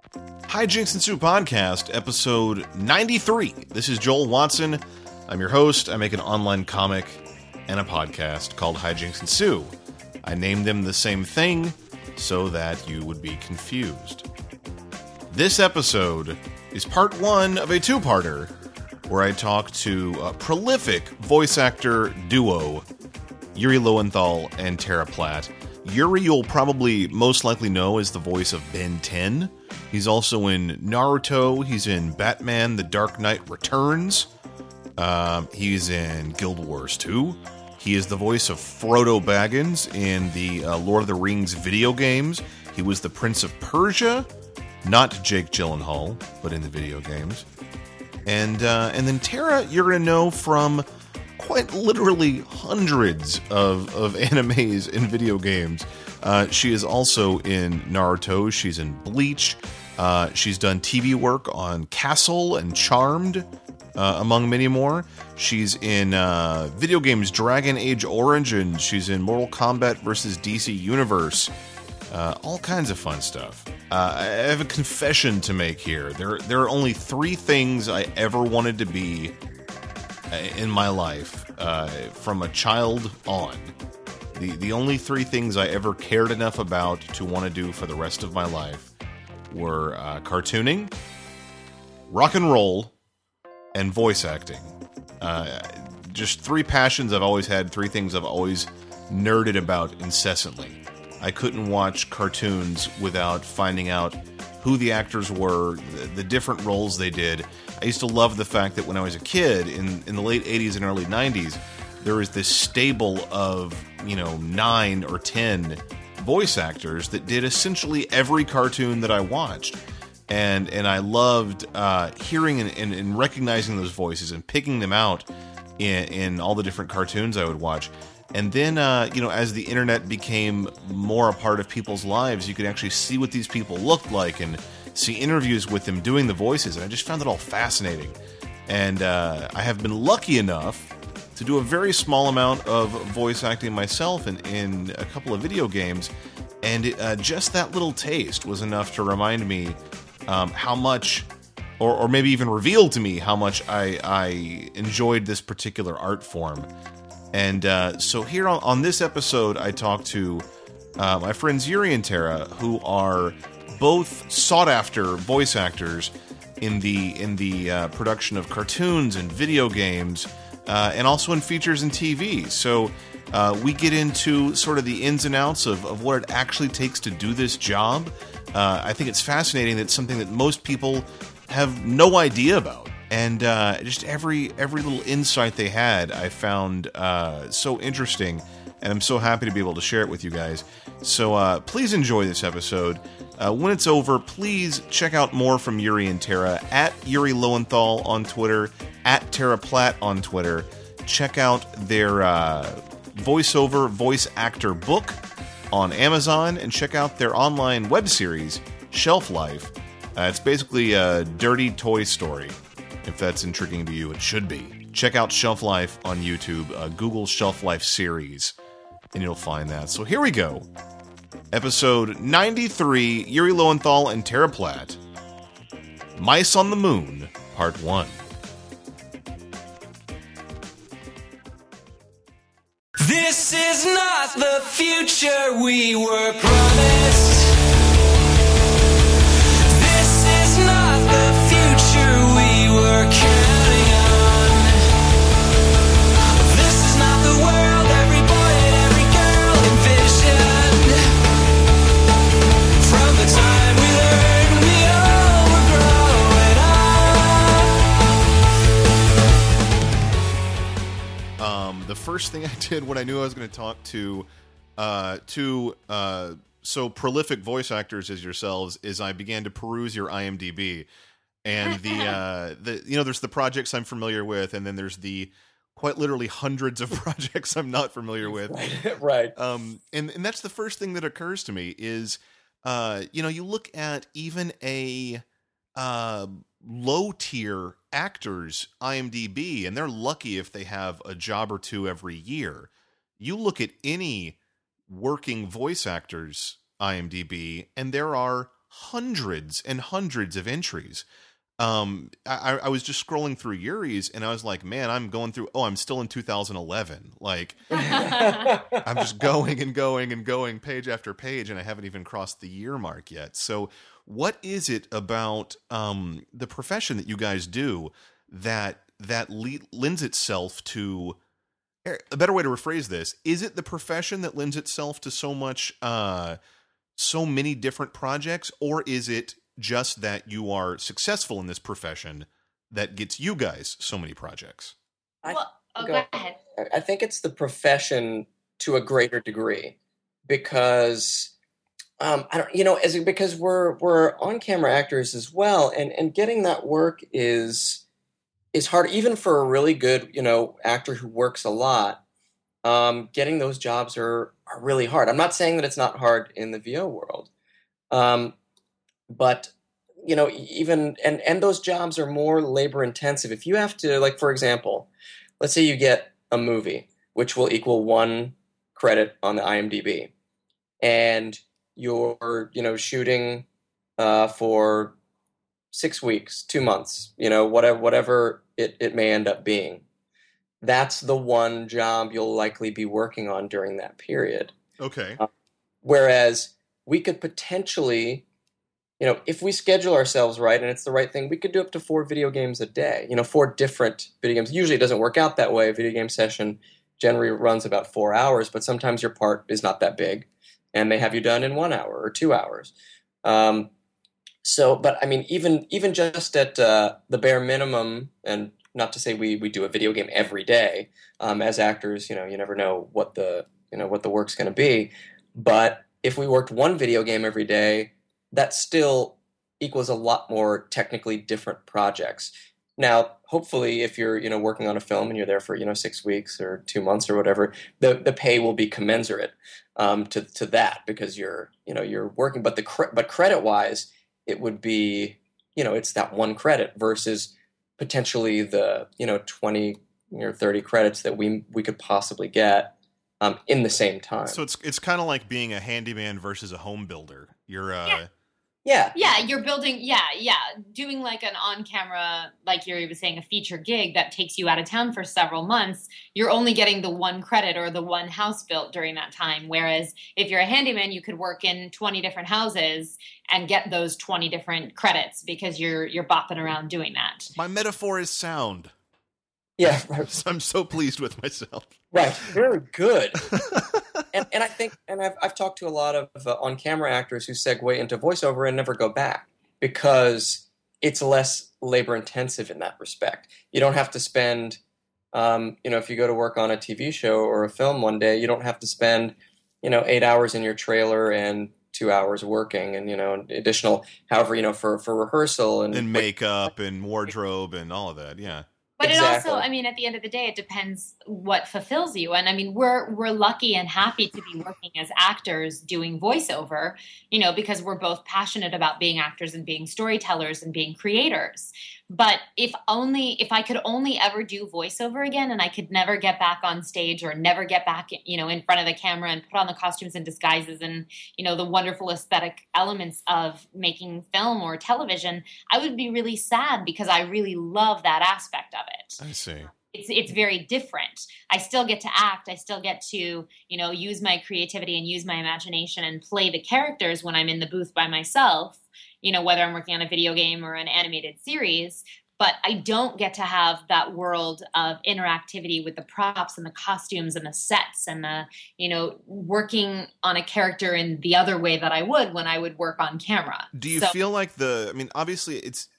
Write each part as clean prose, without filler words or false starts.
Hijinks Ensue Podcast, episode 93. This is Joel Watson. I'm your host. I make an online comic and a podcast called Hijinks Ensue. I named them the same thing so that you would be confused. This episode is part one of a two-parter where I talk to a prolific voice actor duo, Yuri Lowenthal and Tara Platt. Yuri you'll probably most likely know as the voice of Ben 10. He's also in Naruto. He's in Batman: The Dark Knight Returns. He's in Guild Wars 2. He is the voice of Frodo Baggins in the Lord of the Rings video games. He was the Prince of Persia, not Jake Gyllenhaal, but in the video games. And then Tara, you're going to know from quite literally hundreds of animes and video games. She is also in Naruto. She's in Bleach. She's done TV work on Castle and Charmed, among many more. She's in video games Dragon Age Origins. She's in Mortal Kombat vs. DC Universe. All kinds of fun stuff. I have a confession to make here. There are only three things I ever wanted to be in my life from a child on. The only three things I ever cared enough about to want to do for the rest of my life were cartooning, rock and roll, and voice acting. Just three passions I've always had, three things I've always nerded about incessantly. I couldn't watch cartoons without finding out who the actors were, the different roles they did. I used to love the fact that when I was a kid, in the late 80s and early 90s, there was this stable of, 9 or 10 voice actors that did essentially every cartoon that I watched. And I loved hearing and recognizing those voices and picking them out in all the different cartoons I would watch. And then, as the internet became more a part of people's lives, you could actually see what these people looked like and see interviews with them doing the voices. And I just found it all fascinating. And I have been lucky enough to do a very small amount of voice acting myself in a couple of video games. And just that little taste was enough to remind me how much, or maybe even reveal to me how much I enjoyed this particular art form. And so here on this episode, I talked to my friends Yuri and Tara, who are both sought-after voice actors in the production of cartoons and video games, and also in features and TV. So we get into sort of the ins and outs of what it actually takes to do this job. I think it's fascinating. It's something that most people have no idea about. And just every little insight they had, I found so interesting, and I'm so happy to be able to share it with you guys. So please enjoy this episode. When it's over, please check out more from Yuri and Tara at Yuri Lowenthal on Twitter, at Tara Platt on Twitter. Check out their voiceover voice actor book on Amazon, and check out their online web series, Shelf Life. It's basically a dirty Toy Story. If that's intriguing to you, it should be. Check out Shelf Life on YouTube. Google Shelf Life series, and you'll find that. So here we go. Episode 93, Yuri Lowenthal and Tara Platt. Mice on the Moon, Part 1. This is not the future we were promised. This is not the future we were counting on. This is not the world every boy and every girl envisioned. From the time we learned we all were growing up. The first thing I did when I knew I was going to talk to two so prolific voice actors as yourselves is I began to peruse your IMDb. And there's the projects I'm familiar with, and then there's the quite literally hundreds of projects I'm not familiar with. Right. And that's the first thing that occurs to me is, you look at even a low tier actors IMDb, and they're lucky if they have a job or two every year. You look at any working voice actors IMDb, and there are hundreds and hundreds of entries. I was just scrolling through Yuri's and I was like, man, I'm going through, I'm still in 2011. Like, I'm just going and going and going page after page, and I haven't even crossed the year mark yet. So what is it about the profession that you guys do that lends itself to, a better way to rephrase this, is it the profession that lends itself to so much, so many different projects, or is it just that you are successful in this profession that gets you guys so many projects? Go ahead. I think it's the profession to a greater degree because because we're on-camera actors as well, and getting that work is hard, even for a really good actor who works a lot. Getting those jobs are really hard. I'm not saying that it's not hard in the VO world. But, even, and those jobs are more labor intensive. If you have to, like, for example, let's say you get a movie, which will equal 1 credit on the IMDb, and you're, shooting for 6 weeks, 2 months, whatever it may end up being. That's the one job you'll likely be working on during that period. Okay. Whereas we could potentially, if we schedule ourselves right and it's the right thing, we could do up to 4 video games a day, 4 different video games. Usually it doesn't work out that way. A video game session generally runs about 4 hours, but sometimes your part is not that big and they have you done in 1 hour or 2 hours. But I mean, even just at the bare minimum, and not to say we do a video game every day, as actors, you never know what the work's going to be. But if we worked 1 video game every day, that still equals a lot more technically different projects. Now, hopefully, if you're working on a film and you're there for 6 weeks or 2 months or whatever, the pay will be commensurate to that because you're working. But credit wise, it would be it's that 1 credit versus potentially the 20 or 30 credits that we could possibly get in the same time. So it's kind of like being a handyman versus a home builder. You're Yeah, you're building, doing like an on-camera, like Yuri was saying, a feature gig that takes you out of town for several months. You're only getting the 1 credit or the 1 house built during that time. Whereas if you're a handyman, you could work in 20 different houses and get those 20 different credits because you're bopping around doing that. My metaphor is sound. Yeah. I'm so pleased with myself. Right. Very good. And I think, and I've talked to a lot of on-camera actors who segue into voiceover and never go back because it's less labor-intensive in that respect. You don't have to spend, if you go to work on a TV show or a film one day, you don't have to spend, 8 hours in your trailer and 2 hours working and, additional, however, for rehearsal. And makeup and wardrobe and all of that, yeah. But Exactly. It also, at the end of the day, it depends what fulfills you. And we're lucky and happy to be working as actors doing voiceover, because we're both passionate about being actors and being storytellers and being creators. But if I could only ever do voiceover again and I could never get back on stage or never get back, in front of the camera and put on the costumes and disguises and, the wonderful aesthetic elements of making film or television, I would be really sad because I really love that aspect of it. I see. It's very different. I still get to act. I still get to, use my creativity and use my imagination and play the characters when I'm in the booth by myself, whether I'm working on a video game or an animated series. But I don't get to have that world of interactivity with the props and the costumes and the sets and the, working on a character in the other way that I would when I would work on camera. Do you feel like obviously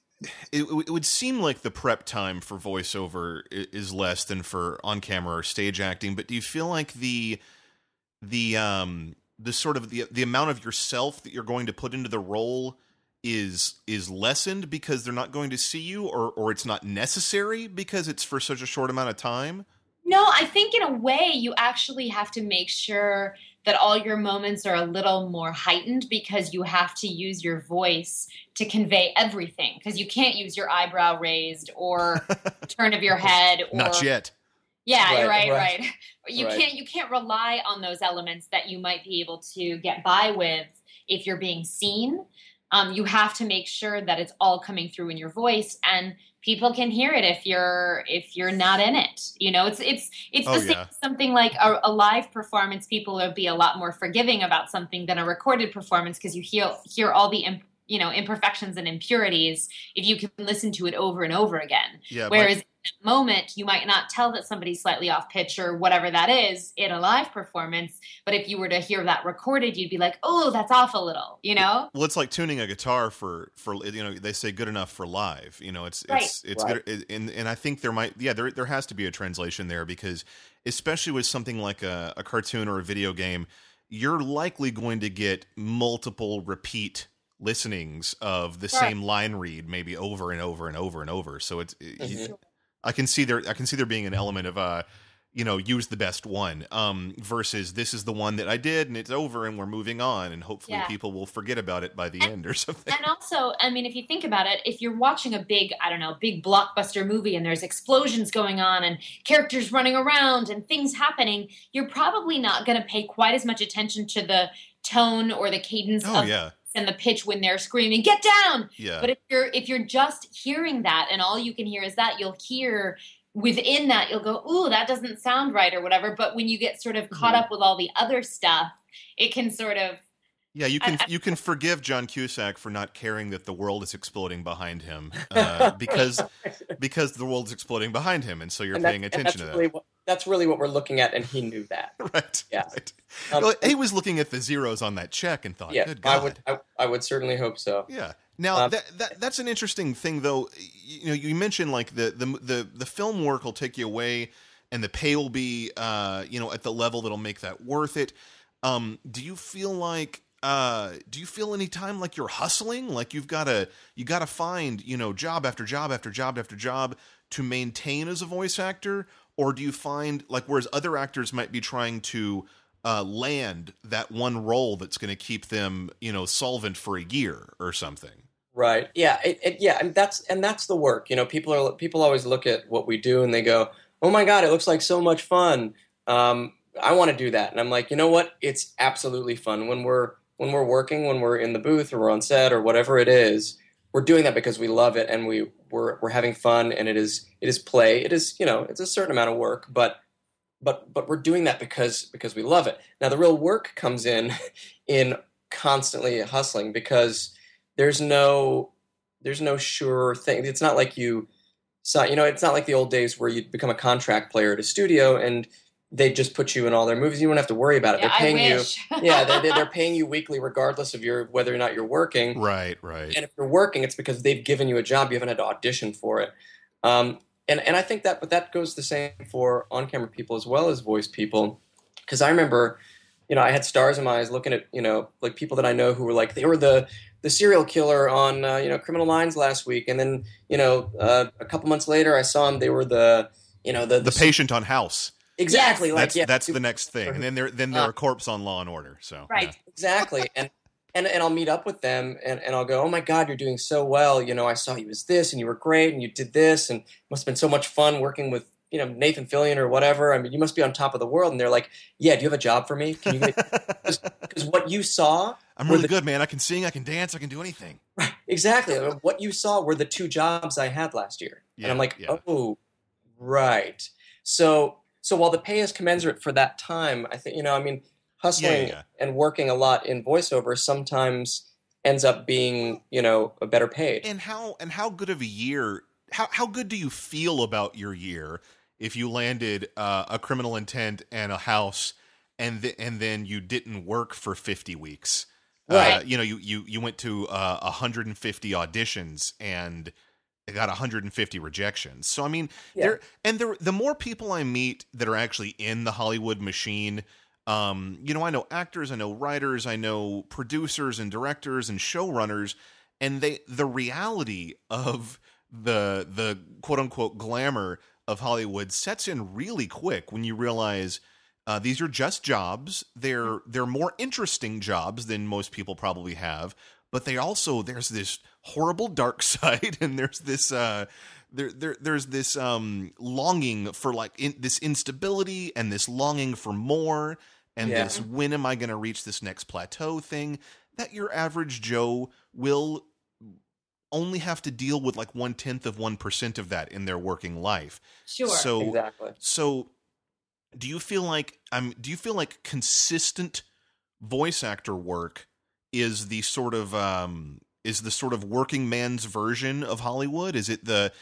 it would seem like the prep time for voiceover is less than for on-camera or stage acting, but do you feel like the sort of the amount of yourself that you're going to put into the role is lessened because they're not going to see you, or it's not necessary because it's for such a short amount of time? No, I think in a way you actually have to make sure that all your moments are a little more heightened because you have to use your voice to convey everything, because you can't use your eyebrow raised or turn of your head. Or, not yet. Yeah, right. You Right. can't rely on those elements that you might be able to get by with if you're being seen. You have to make sure that it's all coming through in your voice, and people can hear it if you're not in it. You know, it's the same as something like a live performance. People will be a lot more forgiving about something than a recorded performance, because you hear all the imperfections and impurities if you can listen to it over and over again. Yeah, whereas in that moment, you might not tell that somebody's slightly off pitch or whatever that is in a live performance. But if you were to hear that recorded, you'd be like, oh, that's off a little, you know? Well, it's like tuning a guitar for they say good enough for live. You know, it's Right. good, and I think there has to be a translation there, because especially with something like a cartoon or a video game, you're likely going to get multiple repeat listenings of the same line read, maybe over and over and over and over. So I can see there being an element of use the best one versus this is the one that I did and it's over and we're moving on, and hopefully people will forget about it by the end or something. And also, I mean, if you think about it, if you're watching a big blockbuster movie and there's explosions going on and characters running around and things happening, you're probably not going to pay quite as much attention to the tone or the cadence and the pitch when they're screaming, "Get down!" Yeah. But if you're just hearing that and all you can hear is that, you'll hear within that, you'll go, "Ooh, that doesn't sound right," or whatever. But when you get sort of caught up with all the other stuff, it can sort of you can forgive John Cusack for not caring that the world is exploding behind him because the world's exploding behind him, and so you're paying attention to that. That's really what we're looking at, and he knew that. Right. Yeah. Right. Well, he was looking at the zeros on that check and thought, "Good God." I would certainly hope so. Yeah. Now that's an interesting thing, though. You know, you mentioned like the film work will take you away, and the pay will be at the level that'll make that worth it. Do you feel any time like you're hustling, like you got to find job after job after job after job to maintain as a voice actor? Or do you find, like, whereas other actors might be trying to land that one role that's going to keep them, solvent for a year or something? Right. Yeah. And that's the work. You know, people always look at what we do and they go, "Oh my God, it looks like so much fun. I want to do that." And I'm like, you know what? It's absolutely fun when we're working, when we're in the booth or we're on set or whatever it is. We're doing that because we love it, and we're having fun, and it is play. It is, it's a certain amount of work, but we're doing that because we love it. Now the real work comes in constantly hustling, because there's no sure thing. It's not like it's not like the old days where you become a contract player at a studio and they just put you in all their movies. You don't have to worry about it. Yeah, they're paying I wish. they're paying you weekly regardless of whether or not you're working. Right. And if you're working, it's because they've given you a job. You haven't had to audition for it. And I think that goes the same for on-camera people as well as voice people. Because I remember, I had stars in my eyes looking at, like people that I know who were like, they were the serial killer on, Criminal Minds last week. And then, a couple months later, I saw them. They were the patient on House. Exactly. Yes. That's the next thing. And then they're a corpse on Law and Order. So right. Yeah. Exactly. And I'll meet up with them and I'll go, "Oh my God, you're doing so well. I saw you as this and you were great and you did this and it must have been so much fun working with, Nathan Fillion or whatever. I mean, you must be on top of the world." And they're like, "Yeah, do you have a job for me? Can you because what you saw, I'm really good, man. I can sing, I can dance, I can do anything." Right. Exactly. What you saw were the 2 jobs I had last year. Yeah, and I'm like, "Oh, right." So while the pay is commensurate for that time, I think, hustling and working a lot in voiceover sometimes ends up being, a better paid. And how good of a year, how good do you feel about your year if you landed a Criminal Intent and a House and then you didn't work for 50 weeks? Right. You went to 150 auditions and got 150 rejections. So I mean, the more people I meet that are actually in the Hollywood machine, I know actors, I know writers, I know producers and directors and showrunners, and the reality of the quote unquote glamour of Hollywood sets in really quick when you realize these are just jobs. They're more interesting jobs than most people probably have. But there's this horrible dark side, and there's this there's this longing for this instability, and this longing for more, and this when am I going to reach this next plateau thing that your average Joe will only have to deal with like 0.1% of that in their working life. Sure. So Exactly. So do you feel like consistent voice actor work is the sort of working man's version of Hollywood? Is it the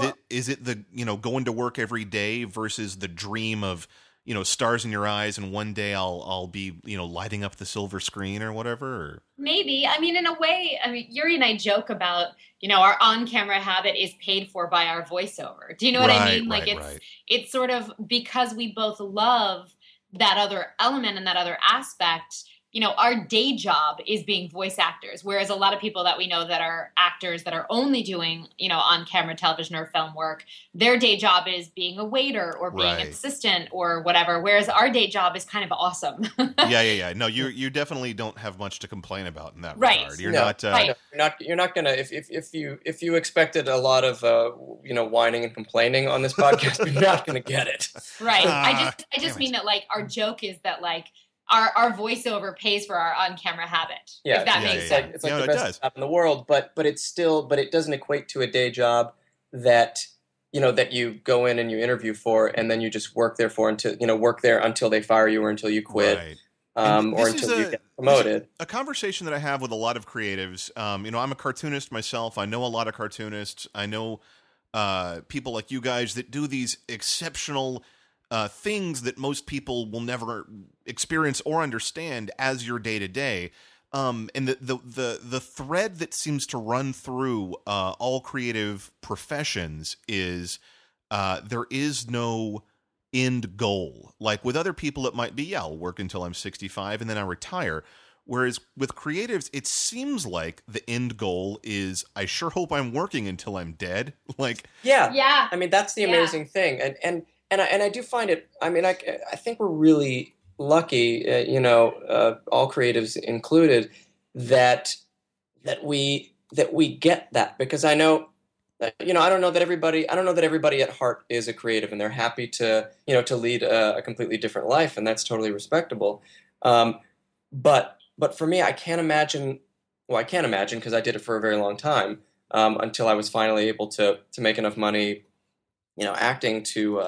going to work every day versus the dream of, stars in your eyes and one day I'll be, lighting up the silver screen or whatever? Or? Maybe. I mean, in a way, Yuri and I joke about, our on-camera habit is paid for by our voiceover. Do you know what I mean? Like it's sort of because we both love that other element and that other aspect. Our day job is being voice actors, whereas a lot of people that we know that are actors that are only doing, on-camera television or film work, their day job is being a waiter or being an assistant or whatever, whereas our day job is kind of awesome. Yeah. No, you definitely don't have much to complain about in that regard. You're not gonna if you expected a lot of whining and complaining on this podcast, you're not gonna get it. Right. I just mean that like our joke is that like our voiceover pays for our on-camera habit. Yeah, if that makes sense. It's like the best job in the world, but it doesn't equate to a day job that that you go in and you interview for, and then you just work there until they fire you or until you quit, or until you get promoted. A conversation that I have with a lot of creatives. I'm a cartoonist myself. I know a lot of cartoonists. I know people like you guys that do these exceptional things that most people will never experience or understand as your day to day. And the thread that seems to run through all creative professions is there is no end goal. Like with other people, it might be, I'll work until I'm 65 and then I retire. Whereas with creatives, it seems like the end goal is, I sure hope I'm working until I'm dead. Yeah. I mean, that's the amazing thing. And I do find it. I mean, I think we're really lucky, all creatives included, that we get that, because I know, I don't know that everybody at heart is a creative and they're happy to lead a completely different life, and that's totally respectable. But for me, I can't imagine because I did it for a very long time until I was finally able to make enough money, acting to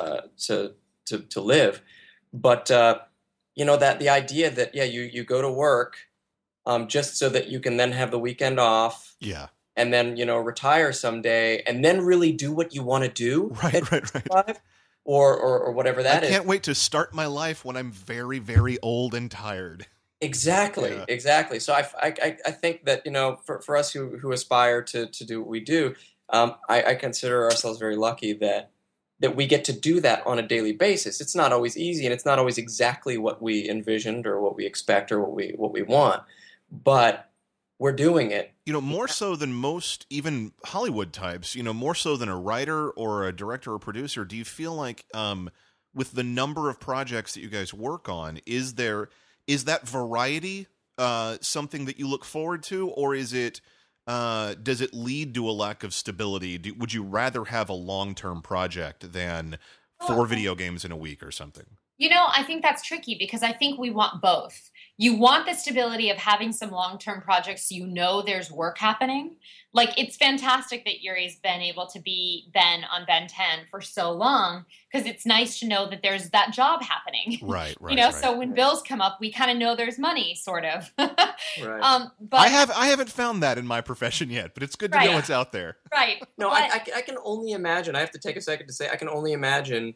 live. But that the idea that you go to work just so that you can then have the weekend off, and then retire someday and then really do what you want to do, right, or whatever that is. I can't wait to start my life when I'm very, very old and tired. Exactly. So I think that for us who aspire to do what we do, I consider ourselves very lucky that we get to do that on a daily basis. It's not always easy, and it's not always exactly what we envisioned or what we expect or what we want, but we're doing it. More so than most, even Hollywood types, more so than a writer or a director or producer. Do you feel like with the number of projects that you guys work on, is that variety something that you look forward to, or is it does it lead to a lack of stability? Would you rather have a long-term project than 4 video games in a week or something? I think that's tricky because I think we want both. You want the stability of having some long-term projects so there's work happening. Like, it's fantastic that Yuri's been able to be Ben on Ben 10 for so long, because it's nice to know that there's that job happening. Right. So when bills come up, we kind of know there's money, sort of. Right. But I haven't found that in my profession yet, but it's good to know it's out there. Right. No, I can only imagine. I have to take a second to say I can only imagine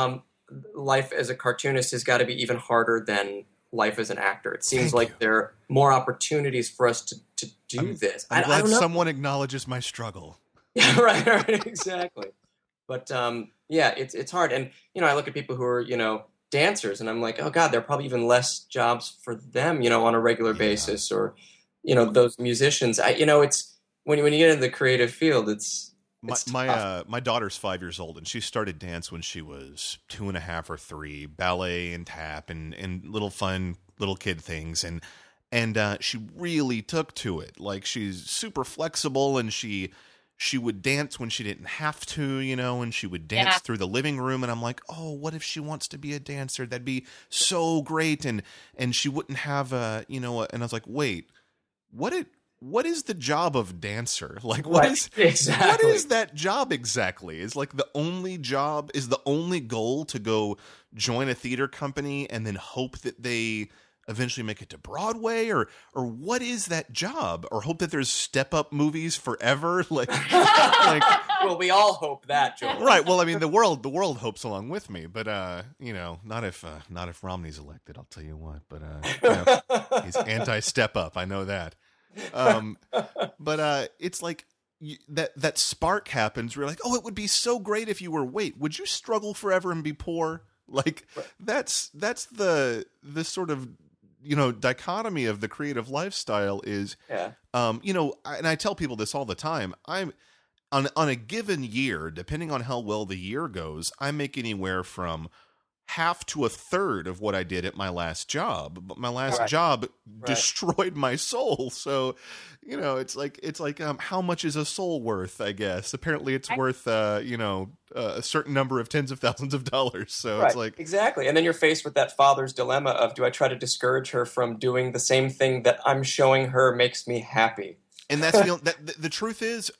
life as a cartoonist has got to be even harder than life as an actor. It seems like there are more opportunities for us to do this. I'm glad someone acknowledges my struggle. Yeah, right, exactly. But it's hard. And I look at people who are dancers, and I'm like, oh God, there are probably even less jobs for them, on a regular basis, or those musicians. It's when you get into the creative field, it's my daughter's 5 years old, and she started dance when she was 2.5 or 3, ballet and tap and little fun little kid things, and she really took to it. Like, she's super flexible, and she would dance when she didn't have to, and she would dance through the living room, and I'm like, oh, what if she wants to be a dancer? That'd be so great. And she wouldn't have and I was like, wait, what what is the job of dancer? Like, Exactly. what is that job exactly? Is like the only goal to go join a theater company and then hope that they eventually make it to Broadway, or what is that job? Or hope that there's Step Up movies forever? Like, Well, we all hope that, Joel. right. Well, I mean, the world hopes along with me, but not if Romney's elected. I'll tell you what. But he's anti-Step Up. I know that. But it's like that spark happens. Where you're like, oh, it would be so great if you were. Wait, would you struggle forever and be poor? Like that's the sort of dichotomy of the creative lifestyle is. Yeah. And I tell people this all the time. I'm on a given year, depending on how well the year goes, I make anywhere from half to a third of what I did at my last job. But my last job destroyed my soul. So, it's like how much is a soul worth, I guess. Apparently it's worth a certain number of tens of thousands of dollars. So it's like exactly. And then you're faced with that father's dilemma of, do I try to discourage her from doing the same thing that I'm showing her makes me happy? And that's the truth is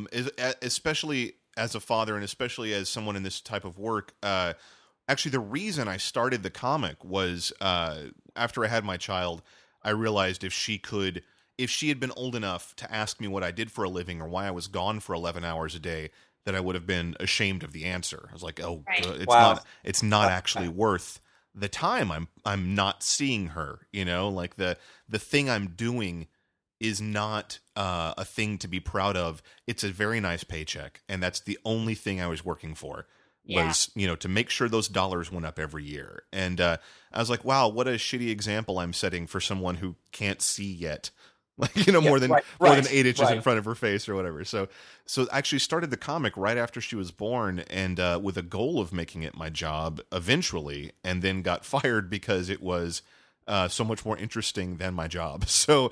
especially as a father and especially as someone in this type of work, actually, the reason I started the comic was after I had my child, I realized if she had been old enough to ask me what I did for a living or why I was gone for 11 hours a day, that I would have been ashamed of the answer. I was like, oh, it's not actually worth the time. I'm not seeing her, like the thing I'm doing is not a thing to be proud of. It's a very nice paycheck, and that's the only thing I was working for. Was to make sure those dollars went up every year. And I was like, wow, what a shitty example I'm setting for someone who can't see yet, like more than 8 inches in front of her face or whatever. So I actually started the comic right after she was born, and with a goal of making it my job eventually, and then got fired because it was so much more interesting than my job. So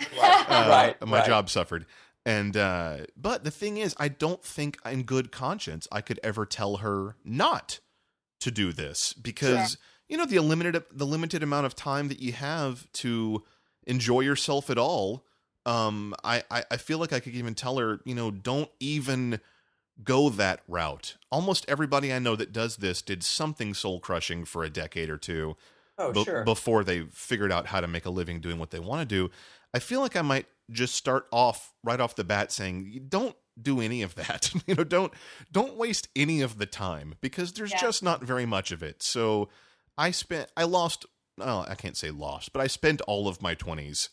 my job suffered. And but the thing is, I don't think in good conscience I could ever tell her not to do this, because the limited amount of time that you have to enjoy yourself at all. I feel like I could even tell her, don't even go that route. Almost everybody I know that does this did something soul crushing for a decade or two before they figured out how to make a living doing what they want to do. I feel like I might just start off right off the bat saying, don't do any of that. Don't waste any of the time, because there's just not very much of it. So I can't say lost, but I spent all of my 20s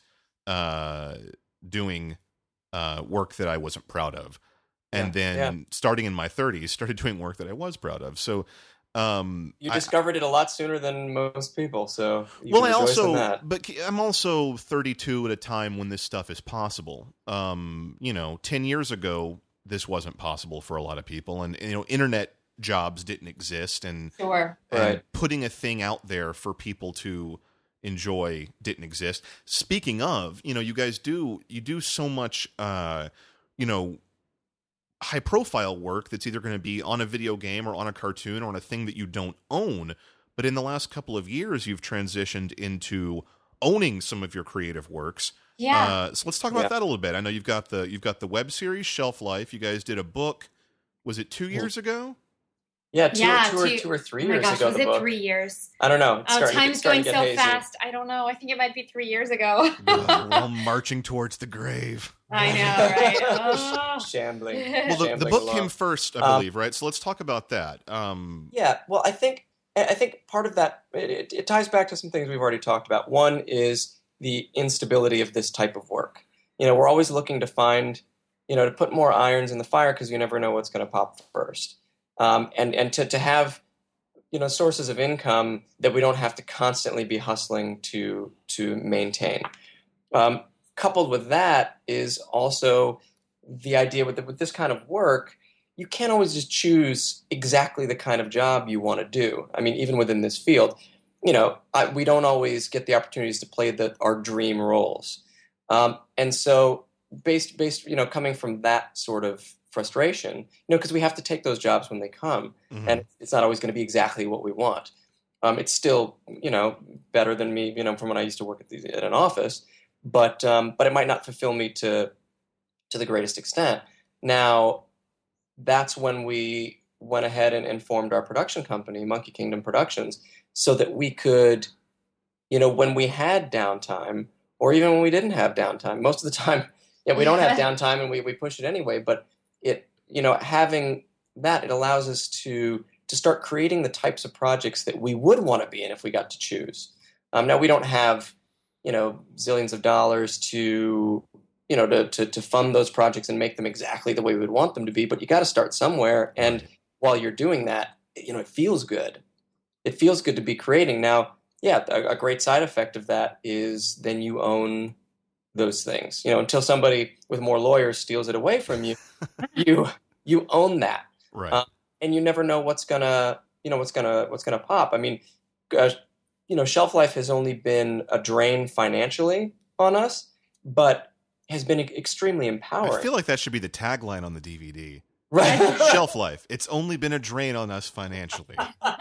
doing work that I wasn't proud of. And then starting in my 30s, started doing work that I was proud of. So you discovered it a lot sooner than most people, so but I'm also 32 at a time when this stuff is possible. 10 years ago, this wasn't possible for a lot of people, and internet jobs didn't exist, and putting a thing out there for people to enjoy didn't exist. Speaking of, you guys do so much, high profile work that's either going to be on a video game or on a cartoon or on a thing that you don't own. But in the last couple of years, you've transitioned into owning some of your creative works. Yeah. So let's talk about that a little bit. I know you've got the web series Shelf Life. You guys did a book. Was it 2 years ago? Yeah, two or 3 years ago. Was it 3 years? I don't know. Time's going so fast. I don't know. I think it might be 3 years ago. We're all marching towards the grave. I know, right? Oh. Shambling. Well, the book came first, I believe, right? So let's talk about that. Yeah. Well, I think part of that it ties back to some things we've already talked about. One is the instability of this type of work. We're always looking to find, to put more irons in the fire, because you never know what's going to pop first. And to have, sources of income that we don't have to constantly be hustling to maintain. Coupled with that is also the idea with this kind of work, you can't always just choose exactly the kind of job you want to do. I mean, even within this field, we don't always get the opportunities to play our dream roles. And so based, coming from that sort of frustration, because we have to take those jobs when they come, and it's not always going to be exactly what we want. It's still, better than me, from when I used to work at an office, but it might not fulfill me to to the greatest extent. Now, that's when we went ahead and formed our production company, Monkey Kingdom Productions, so that we could, when we had downtime, or even when we didn't have downtime, most of the time, we don't have downtime and we push it anyway, but having that, it allows us to start creating the types of projects that we would want to be in if we got to choose. Now, we don't have, zillions of dollars to fund those projects and make them exactly the way we would want them to be, but you got to start somewhere. And while you're doing that, it feels good. It feels good to be creating. Now, a great side effect of that is then you own those things. Until somebody with more lawyers steals it away from you, you own that. Right. And you never know what's gonna pop. I mean, Shelf Life has only been a drain financially on us, but has been extremely empowering. I feel like that should be the tagline on the DVD. Right. Shelf Life. It's only been a drain on us financially.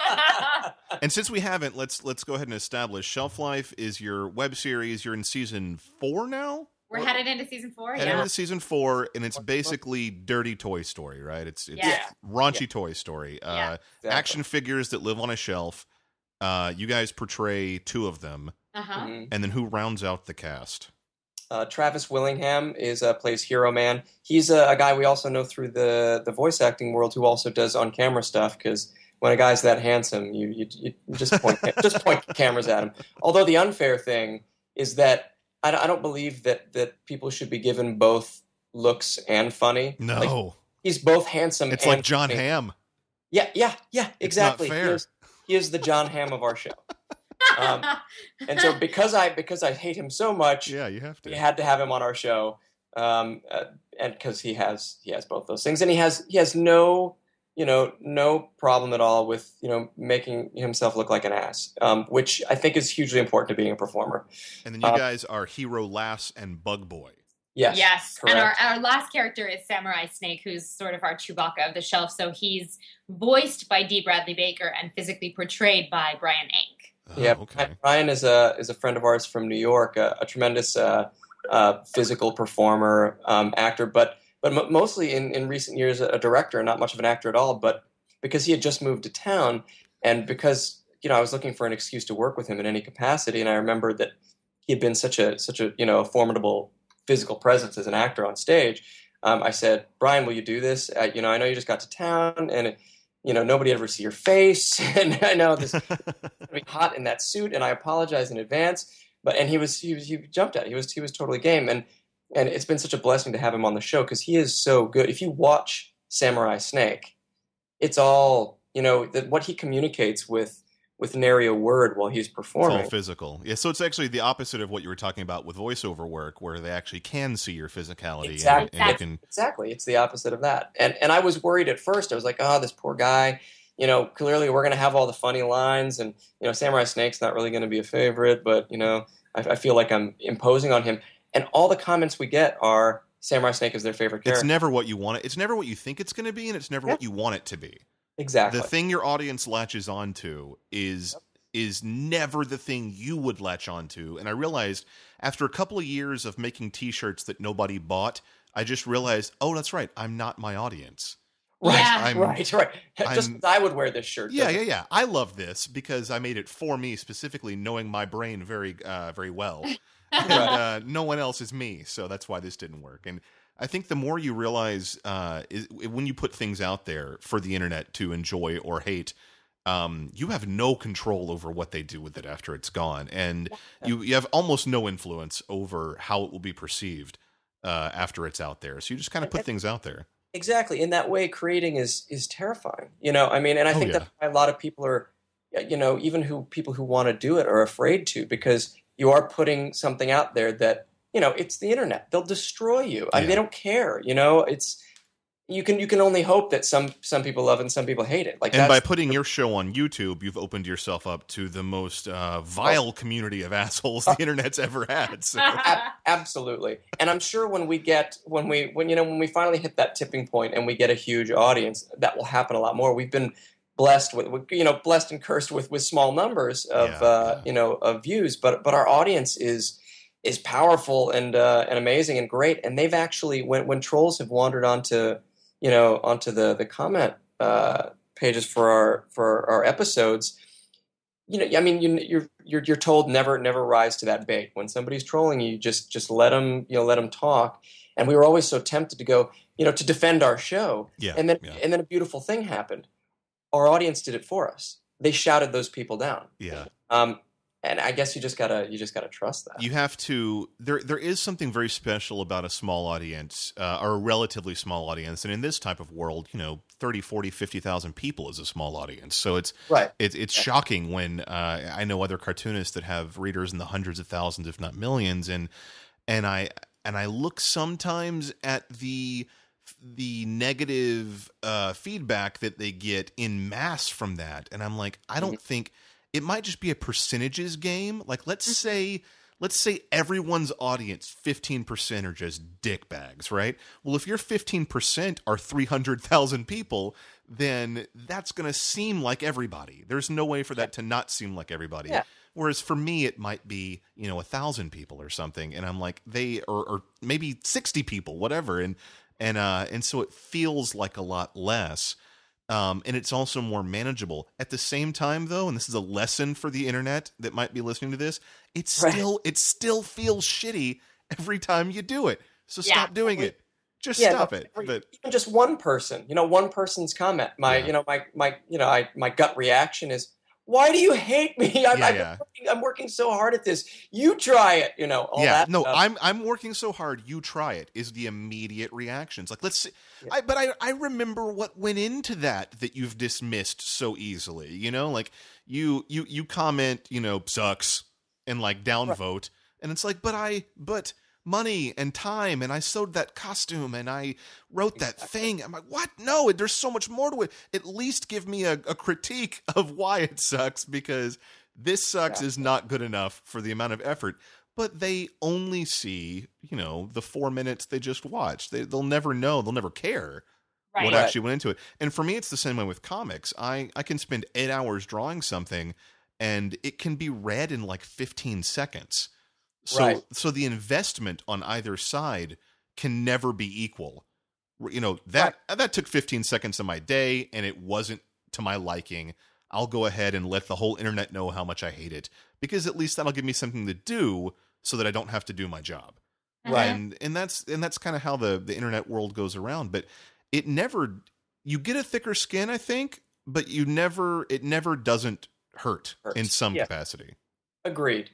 And since we haven't, let's go ahead and establish Shelf Life is your web series. You're in season 4 now? We're headed into season 4, Headed into season 4, and it's basically dirty Toy Story, right? It's raunchy Toy Story. Exactly. Action figures that live on a shelf. You guys portray 2 of them. Mm-hmm. And then who rounds out the cast? Travis Willingham plays Hero Man. He's a guy we also know through the voice acting world who also does on-camera stuff, because when a guy's that handsome, you just point cameras at him. Although the unfair thing is that I don't believe that people should be given both looks and funny. No. Like, he's both handsome it's and like John funny. Hamm. Yeah, exactly. It's not fair. He is the John Hamm of our show. And so because I hate him so much, Yeah, you have to. we had to have him on our show, and because he has both those things, and he has no problem at all with making himself look like an ass, which I think is hugely important to being a performer. And then you guys are Hero Lass and Bug Boy. Yes. Correct. And our last character is Samurai Snake, who's sort of our Chewbacca of the shelf. So he's voiced by D. Bradley Baker and physically portrayed by Brian Ank. Oh, Yeah, okay. Brian is a friend of ours from New York, a tremendous physical performer, actor, but mostly in recent years a director, not much of an actor at all. But because he had just moved to town, and because I was looking for an excuse to work with him in any capacity, and I remembered that he had been such a formidable physical presence as an actor on stage, I said, Brian, will you do this? I know you just got to town, and nobody ever see your face, and I know this is going to be hot in that suit, and I apologize in advance. But he jumped at it. He was totally game, and it's been such a blessing to have him on the show because he is so good. If you watch Samurai Snake, it's all what he communicates with nary a word while he's performing. It's all physical. Yeah, so it's actually the opposite of what you were talking about with voiceover work, where they actually can see your physicality. Exactly. And you can... Exactly. It's the opposite of that. And I was worried at first. I was like, this poor guy. Clearly we're going to have all the funny lines, and Samurai Snake's not really going to be a favorite, but I feel like I'm imposing on him. And all the comments we get are Samurai Snake is their favorite character. It's never what you want it. It's never what you think it's going to be, and it's never what you want it to be. Exactly. The thing your audience latches onto is never the thing you would latch onto. And I realized after a couple of years of making T-shirts that nobody bought, I just realized, oh, that's right, I'm not my audience. Right, Yeah. right. Just as I would wear this shirt. Yeah. I love this because I made it for me specifically, knowing my brain very, very well. And no one else is me, so that's why this didn't work. And I think the more you realize when you put things out there for the internet to enjoy or hate, you have no control over what they do with it after it's gone. And you have almost no influence over how it will be perceived after it's out there. So you just kind of put things out there. Exactly. In that way, creating is terrifying. And I think that's why a lot of people are, even people who want to do it are afraid to, because you are putting something out there that, it's the internet. They'll destroy you. I mean, they don't care. It's you can only hope that some people love it and some people hate it. And by putting your show on YouTube, you've opened yourself up to the most vile community of assholes the internet's ever had. So. Absolutely. And I'm sure when we finally hit that tipping point and we get a huge audience, that will happen a lot more. We've been blessed and cursed with small numbers of of views, but our audience is is powerful and amazing and great. And they've actually, when trolls have wandered onto the comment pages for our episodes, I mean, you're told never rise to that bait. When somebody's trolling you, just let them talk. And we were always so tempted to go, to defend our show. Yeah, and then a beautiful thing happened. Our audience did it for us. They shouted those people down. Yeah. And I guess you just gotta trust that. You have to. There is something very special about a small audience, or a relatively small audience, and in this type of world, 30, 40, 50,000 people is a small audience. So it's right. It's shocking when I know other cartoonists that have readers in the hundreds of thousands, if not millions, and I look sometimes at the negative feedback that they get in mass from that, and I'm like, I don't think. It might just be a percentages game. Like, let's say everyone's audience, 15% are just dickbags, right? Well, if your 15% are 300,000 people, then that's going to seem like everybody. There's no way for that to not seem like everybody. Yeah. Whereas for me, it might be, 1,000 people or something. And I'm like, or maybe 60 people, whatever. And so it feels like a lot less. And it's also more manageable. At the same time, though, and this is a lesson for the internet that might be listening to this, it still feels shitty every time you do it. So stop doing it. Just stop it. But even just one person, one person's comment, my gut reaction is, why do you hate me? I'm working so hard at this. You try it, all that no, stuff. I'm working so hard. You try it is the immediate reactions. Like, let's see. Yeah. I remember what went into that you've dismissed so easily. Like you comment, sucks, and like downvote, right. And it's like, but money and time, and I sewed that costume, and I wrote that thing. I'm like, what? No, there's so much more to it. At least give me a critique of why it sucks, because this sucks is not good enough for the amount of effort. But they only see, the 4 minutes they just watched. They'll never know. They'll never care what actually went into it. And for me, it's the same way with comics. I can spend 8 hours drawing something, and it can be read in like 15 seconds. So the investment on either side can never be equal. That took 15 seconds of my day, and it wasn't to my liking. I'll go ahead and let the whole internet know how much I hate it, because at least that'll give me something to do so that I don't have to do my job. Right. And that's kind of how the internet world goes around. But you get a thicker skin, I think, but it never doesn't hurt in some capacity. Agreed.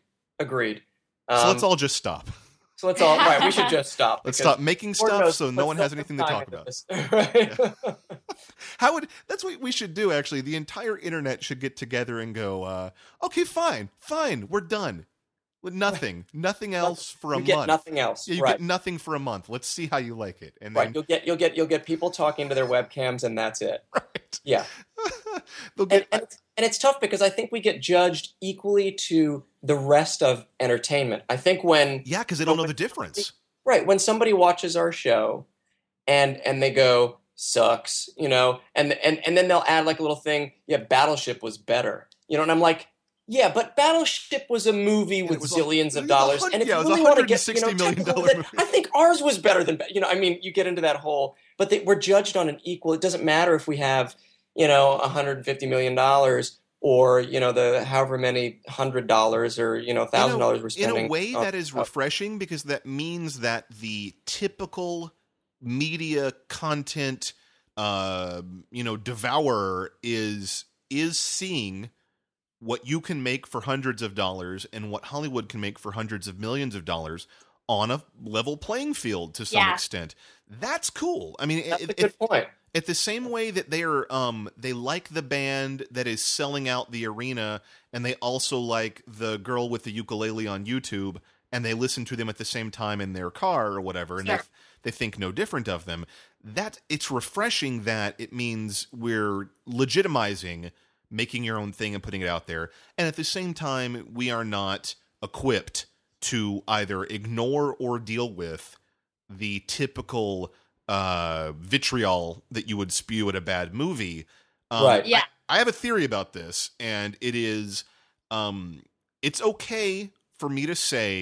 So let's all just stop. So let's all we should just stop. Let's stop making stuff so no one has anything to talk about. Right. Yeah. That's what we should do, actually. The entire internet should get together and go, okay, fine, we're done. With nothing else for a month. You get nothing else. Yeah, you get nothing for a month. Let's see how you like it. And then you'll get people talking to their webcams, and that's it. Right. Yeah. And it's tough because I think we get judged equally to the rest of entertainment. I think because they don't know the difference. Right. When somebody watches our show and they go, sucks, and then they'll add like a little thing, Battleship was better. And I'm like, yeah, but Battleship was a movie with zillions of dollars. And if you really want to get, $160 million movie. I think ours was better than, you get into that whole, but we're judged on an equal. It doesn't matter if we have, $150 million or, the however many $100 or, $1,000 we're spending. In a way that is refreshing, because that means that the typical media content, devourer is seeing what you can make for hundreds of dollars and what Hollywood can make for hundreds of millions of dollars on a level playing field to some extent. That's cool. I mean, that's a good point. At the same way that they like the band that is selling out the arena, and they also like the girl with the ukulele on YouTube, and they listen to them at the same time in their car or whatever, and they think no different of them. That it's refreshing that it means we're legitimizing making your own thing and putting it out there. And at the same time, we are not equipped to either ignore or deal with the typical vitriol that you would spew at a bad movie. Right. Yeah. I have a theory about this, and it is, it's okay for me to say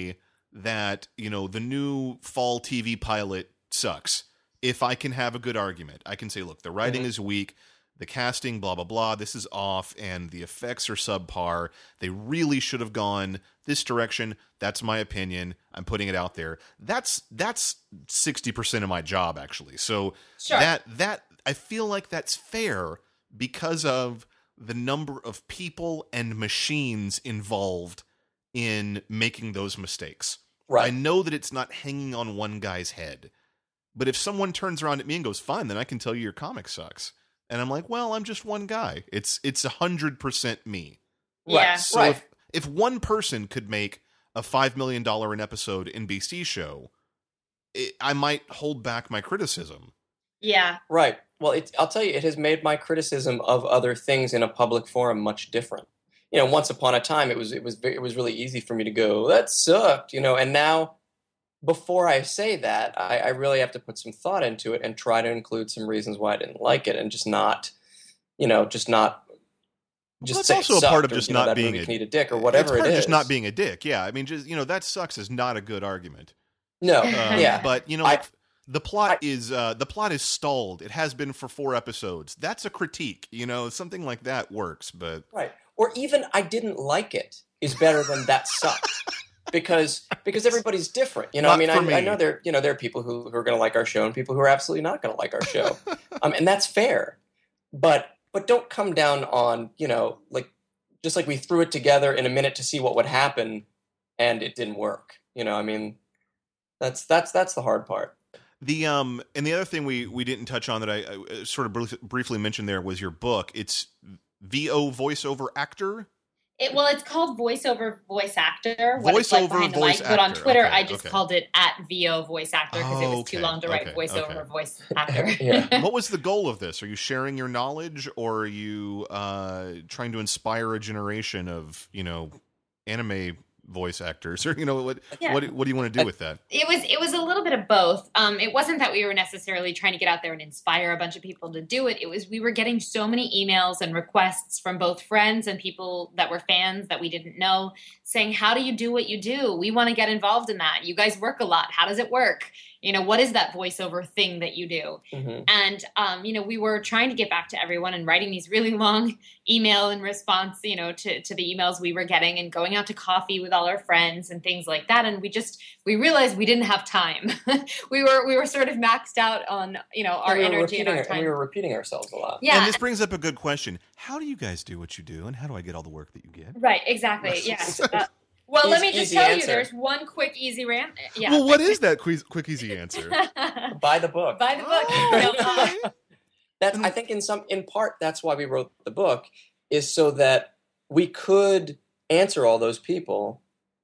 that, the new fall TV pilot sucks, if I can have a good argument, I can say, look, the writing is weak, the casting, blah, blah, blah, this is off, and the effects are subpar. They really should have gone this direction. That's my opinion. I'm putting it out there. That's 60% of my job, actually. So Sure. that I feel like that's fair because of the number of people and machines involved in making those mistakes. Right. I know that it's not hanging on one guy's head. But if someone turns around at me and goes, fine, then I can tell you your comic sucks. And I'm like, well, I'm just one guy. It's 100% me. Yeah. So Right. if one person could make a $5 million an episode NBC show, I might hold back my criticism. Yeah. Right. Well, I'll tell you, it has made my criticism of other things in a public forum much different. Once upon a time, it was really easy for me to go, that sucked, and now, before I say that, I really have to put some thought into it and try to include some reasons why I didn't like it, and just not That's say also it a part sucked, of just or, not that being movie a can eat a dick or whatever it's part it of is. just not being a dick. Yeah, I mean, just that sucks is not a good argument. No, yeah, But the plot is stalled. It has been for 4 episodes. That's a critique. Something like that works. But right. Or even I didn't like it is better than that sucked. Because everybody's different, Not for me. I know there are people who are going to like our show and people who are absolutely not going to like our show, and that's fair. But don't come down on just like we threw it together in a minute to see what would happen, and it didn't work. That's the hard part. the and the other thing we didn't touch on that I sort of briefly mentioned there was your book. It's VO voiceover actor. It's called voiceover voice actor. What it's like Voiceover behind the voice mic. But on actor. Twitter, Okay, I just okay. called it @VO voice actor because it was too Okay, long to write okay, voiceover okay. voice actor. Yeah. What was the goal of this? Are you sharing your knowledge, or are you trying to inspire a generation of anime voice actors, or what Yeah. what do you want to do with that? It was a little bit of both. It wasn't that we were necessarily trying to get out there and inspire a bunch of people to do it. It was we were getting so many emails and requests from both friends and people that were fans that we didn't know saying, how do you do what you do? We want to get involved in that. You guys work a lot. How does it work? What is that voiceover thing that you do? Mm-hmm. And, we were trying to get back to everyone and writing these really long email in response, to the emails we were getting and going out to coffee with all our friends and things like that. And we realized we didn't have time. we were sort of maxed out on, our energy and our time. And we were repeating ourselves a lot. Yeah. And this brings up a good question. How do you guys do what you do, and how do I get all the work that you get? Right. Exactly. Yeah. Well, let me just Easy tell you, answer. there's one quick, easy rant. Yeah. Well, what is that quick easy answer? Buy the book. Buy the book. Oh, okay. I think in part that's why we wrote the book, is so that we could answer all those people,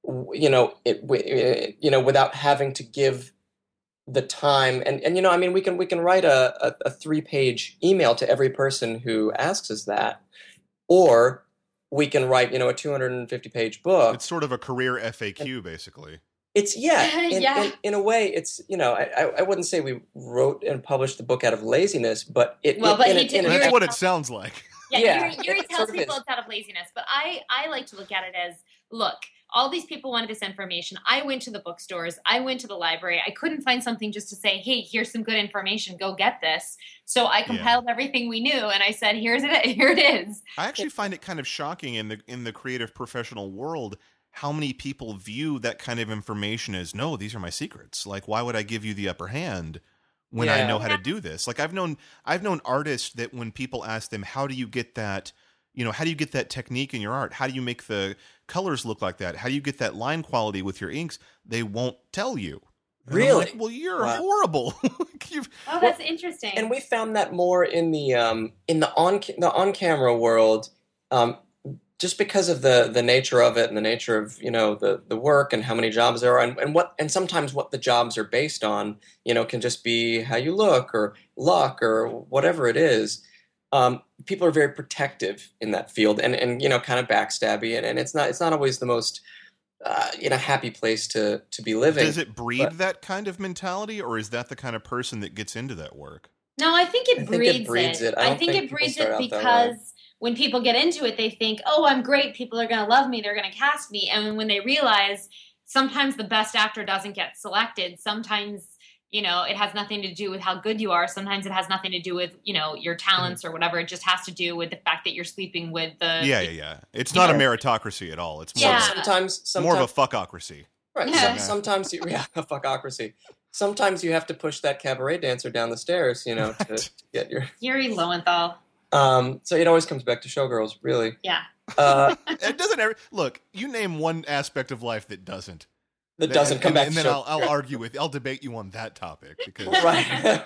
without having to give the time. And we can write a 3-page email to every person who asks us that, or we can write, a 250-page book. It's sort of a career FAQ, basically. It's Yeah. in a way, it's I wouldn't say we wrote and published the book out of laziness, but He did. That's what it sounds like. Yeah, Yuri it tells sort of people is. it's out of laziness, but I like to look at it as, look, all these people wanted this information. I went to the bookstores. I went to the library. I couldn't find something just to say, hey, here's some good information. Go get this. So I compiled everything we knew, and I said, here it is. I actually find it kind of shocking in the creative professional world how many people view that kind of information as, no, these are my secrets. Like, why would I give you the upper hand when I know how to do this? Like, I've known artists that when people ask them, how do you get that, how do you get that technique in your art? How do you make the colors look like that? How do you get that line quality with your inks? They won't tell you. And I'm Really? like, well, you're Wow. horrible. Oh, that's interesting. And we found that more in the on camera world, just because of the nature of it and the nature of the work and how many jobs there are, and sometimes what the jobs are based on can just be how you look or luck or whatever it is. People are very protective in that field and kind of backstabby, and it's not always the most happy place to be living. Does it breed that kind of mentality, or is that the kind of person that gets into that work? No, I think it breeds it. I think it people breeds start it out that way. because when people get into it, they think, oh, I'm great. People are going to love me. They're going to cast me. And when they realize sometimes the best actor doesn't get selected. Sometimes, you know, it has nothing to do with how good you are. Sometimes it has nothing to do with, you know, your talents or whatever. It just has to do with the fact that you're sleeping with the... Yeah. It's not a meritocracy at all. It's more, sometimes more of a fuckocracy. Right. Yeah. Sometimes a fuckocracy. Sometimes you have to push that cabaret dancer down the stairs, you know, to get your... Yuri Lowenthal. So it always comes back to Showgirls, really. Yeah. It doesn't ever... Look, you name one aspect of life that doesn't. That doesn't come back and to then Showgirls. I'll debate you on that topic, because Right.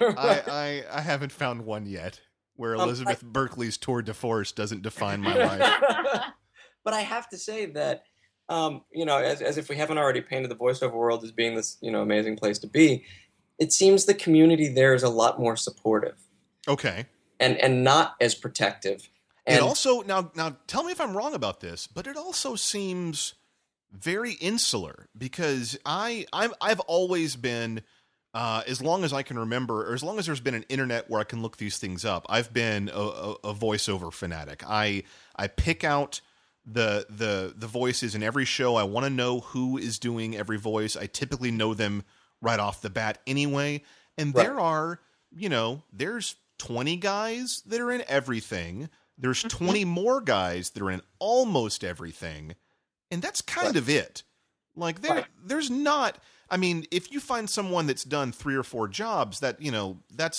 I haven't found one yet where Elizabeth Berkley's tour de force doesn't define my life. But I have to say that, you know, as if we haven't already painted the voiceover world as being this, you know, amazing place to be, it seems the community there is a lot more supportive. Okay. And not as protective. And it also, now tell me if I'm wrong about this, but it also seems very insular, because I've always been, as long as I can remember, or as long as there's been an internet where I can look these things up, I've been a voiceover fanatic. I pick out the voices in every show. I want to know who is doing every voice. I typically know them right off the bat anyway. And there are, you know, there's 20 guys that are in everything. There's 20 more guys that are in almost everything. And that's kind of it. Like there's not, I mean, if you find someone that's done 3 or 4 jobs, that, you know, that's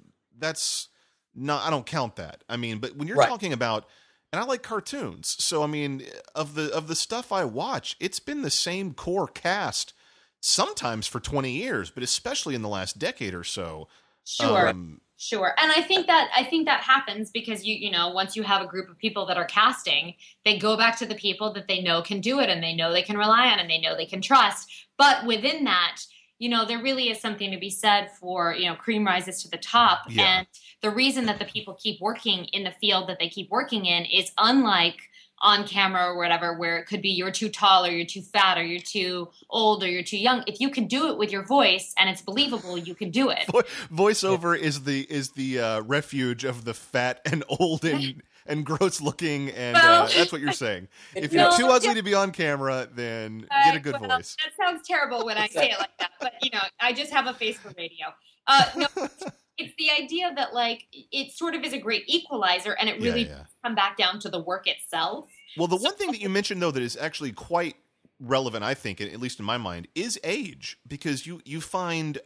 not, I don't count that. I mean, but when you're talking about, and I like cartoons, so I mean, of the stuff I watch, it's been the same core cast sometimes for 20 years, but especially in the last decade or so. Sure. And I think that happens because you know, once you have a group of people that are casting, they go back to the people that they know can do it, and they know they can rely on, and they know they can trust. But within that, you know, there really is something to be said for, you know, cream rises to the top. Yeah. And the reason that the people keep working in the field that they keep working in is unlike on camera or whatever, where it could be you're too tall or you're too fat or you're too old or you're too young. If you can do it with your voice and it's believable, you can do it. Voiceover is the refuge of the fat and old and gross looking, and that's what you're saying. If you're too ugly to be on camera, then get a good voice. That sounds terrible when I say it like that, but you know, I just have a face for radio. No, it's the idea that like it sort of is a great equalizer, and it really does come back down to the work itself. Well, the one thing that you mentioned though that is actually quite relevant, I think, at least in my mind, is age, because you find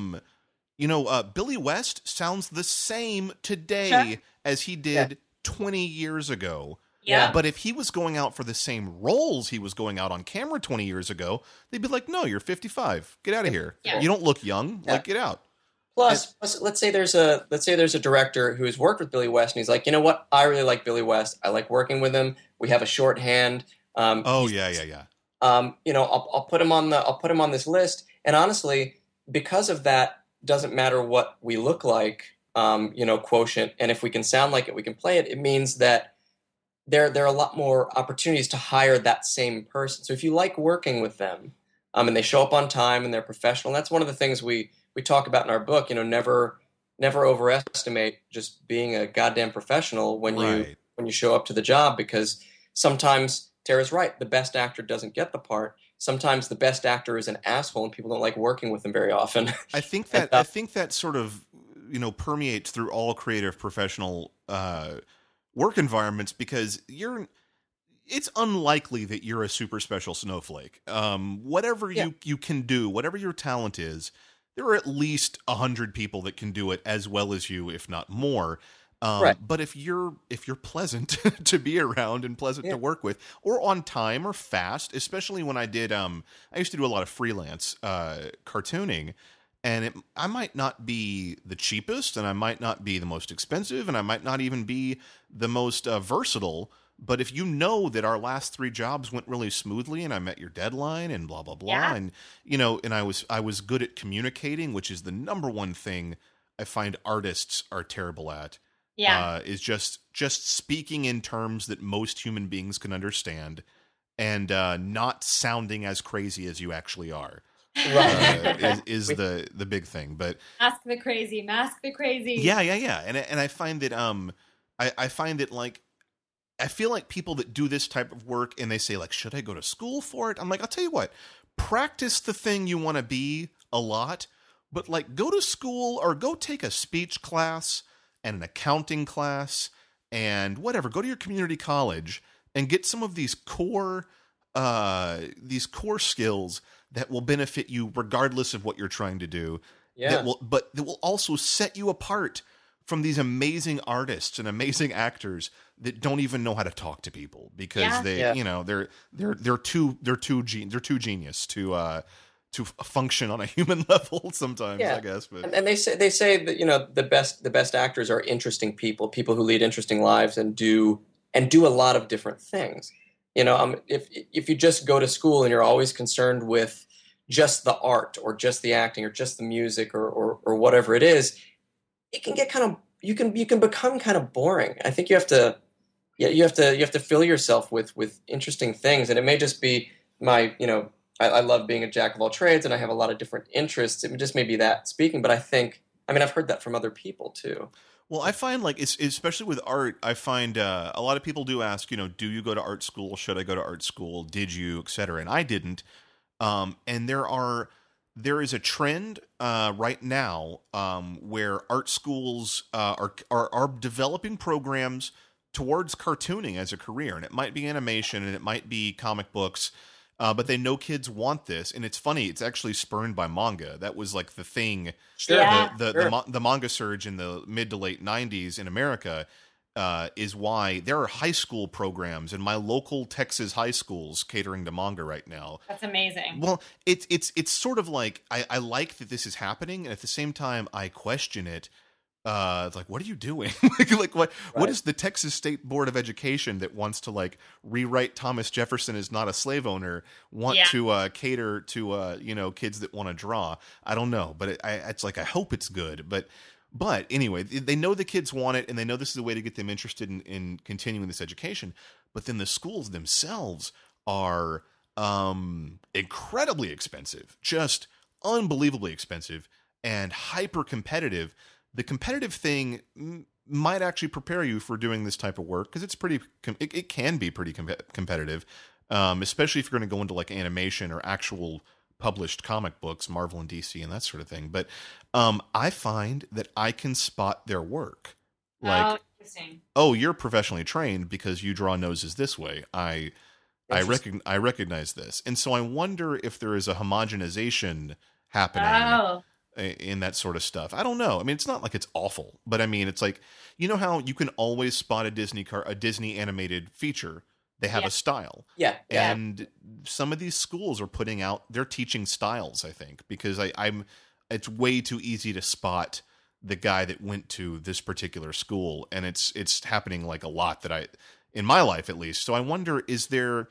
Billy West sounds the same today as he did 20 years ago. Yeah. But if he was going out for the same roles he was going out on camera 20 years ago, they'd be like, "No, you're 55. Get out of here. Yeah. You don't look young. Like, get out." Plus, let's say there's a director who has worked with Billy West, and he's like, you know what? I really like Billy West. I like working with him. We have a shorthand. You know, I'll put him on this list. And honestly, because of that, doesn't matter what we look like, you know, quotient. And if we can sound like it, we can play it. It means that there are a lot more opportunities to hire that same person. So if you like working with them, and they show up on time and they're professional, that's one of the things we talk about in our book. You know, never overestimate just being a goddamn professional when you show up to the job, because sometimes Tara's right. The best actor doesn't get the part. Sometimes the best actor is an asshole, and people don't like working with him very often. I think that sort of, you know, permeates through all creative professional work environments, because it's unlikely that you're a super special snowflake. Whatever you can do, whatever your talent is, there are at least 100 people that can do it as well as you, if not more. But if you're pleasant to be around and pleasant to work with, or on time or fast, especially when I did, I used to do a lot of freelance cartooning, and I might not be the cheapest, and I might not be the most expensive, and I might not even be the most versatile. But if you know that our last 3 jobs went really smoothly, and I met your deadline, and blah blah blah, and you know, and I was good at communicating, which is the number one thing I find artists are terrible at. Is just speaking in terms that most human beings can understand, and not sounding as crazy as you actually are. Is the big thing. But mask the crazy. Yeah. And I find that I find that, like, I feel like people that do this type of work and they say, like, should I go to school for it? I'm like, I'll tell you what, practice the thing you want to be a lot, but like go to school or go take a speech class and an accounting class and whatever. Go to your community college and get some of these core skills that will benefit you regardless of what you're trying to do. Yeah. That will also set you apart from these amazing artists and amazing actors that don't even know how to talk to people because they're too genius to function on a human level sometimes, I guess. But and they say that the best actors are interesting people who lead interesting lives and do a lot of different things. If you just go to school and you're always concerned with just the art or just the acting or just the music or whatever it is, it can get you can become kind of boring. I think you have to fill yourself with interesting things, and it may just be I love being a jack of all trades and I have a lot of different interests. It just may be that speaking, but I've heard that from other people too. Well, I find especially with art, I find a lot of people do ask, do you go to art school? Should I go to art school? Did you, et cetera? And I didn't. And there is a trend right now where art schools are developing programs towards cartooning as a career, and it might be animation and it might be comic books, but they know kids want this. And it's funny; it's actually spurned by manga. That was like the thing. Sure. The manga surge in the mid to late '90s in America. Is why there are high school programs in my local Texas high schools catering to manga right now. That's amazing. Well, it's sort of like I like that this is happening, and at the same time I question it. It's like, what are you doing? What is the Texas State Board of Education that wants to like rewrite Thomas Jefferson is not a slave owner want to cater to kids that want to draw? I don't know, but it's like I hope it's good, But anyway, they know the kids want it, and they know this is a way to get them interested in continuing this education. But then the schools themselves are incredibly expensive, just unbelievably expensive, and hyper competitive. The competitive thing might actually prepare you for doing this type of work because it can be pretty competitive, especially if you're going to go into like animation or actual published comic books, Marvel and DC and that sort of thing. But I find that I can spot their work. Like, interesting. Oh, you're professionally trained because you draw noses this way. I recognize this. And so I wonder if there is a homogenization happening in that sort of stuff. I don't know. I mean, it's not like it's awful, but I mean, it's like, how you can always spot a Disney animated feature. They have a style. Yeah. And some of these schools are they're teaching styles, I think, because it's way too easy to spot the guy that went to this particular school. And it's happening like a lot in my life at least. So I wonder, is there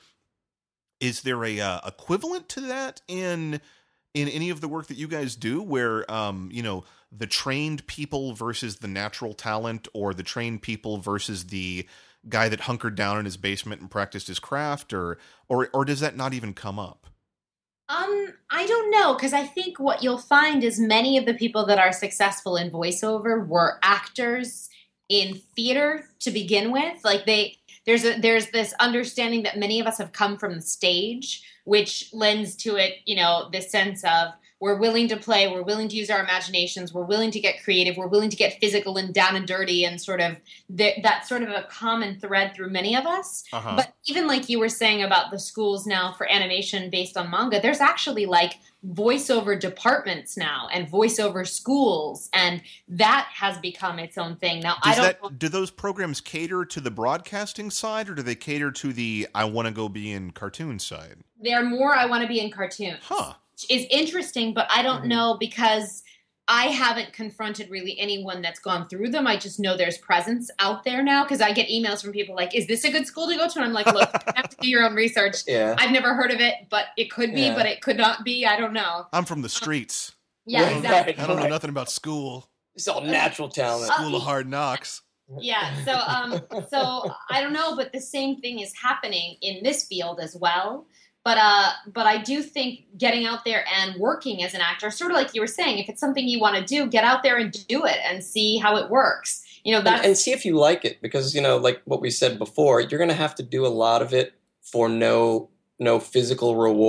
a equivalent to that in any of the work that you guys do where, the trained people versus the natural talent, or the trained people versus the guy that hunkered down in his basement and practiced his craft, or does that not even come up? I don't know, because I think what you'll find is many of the people that are successful in voiceover were actors in theater to begin with. Like there's this understanding that many of us have come from the stage, which lends to it, this sense of we're willing to play, we're willing to use our imaginations, we're willing to get creative, we're willing to get physical and down and dirty, and sort of that's sort of a common thread through many of us. Uh-huh. But even like you were saying about the schools now for animation based on manga, there's actually like voiceover departments now and voiceover schools, and that has become its own thing. Now, do those programs cater to the broadcasting side, or do they cater to the I want to go be in cartoon side? They're more I want to be in cartoons. Huh. Is interesting, but I don't know, because I haven't confronted really anyone that's gone through them. I just know there's presence out there now, because I get emails from people like, is this a good school to go to? And I'm like, look, you have to do your own research. Yeah. I've never heard of it, but it could be, but it could not be. I don't know. I'm from the streets. Yeah, exactly. I don't know nothing about school. It's all natural talent. School of hard knocks. Yeah, so I don't know, but the same thing is happening in this field as well. But I do think getting out there and working as an actor, sort of like you were saying, if it's something you want to do, get out there and do it and see how it works. And see if you like it, because like what we said before, you're going to have to do a lot of it for no physical reward.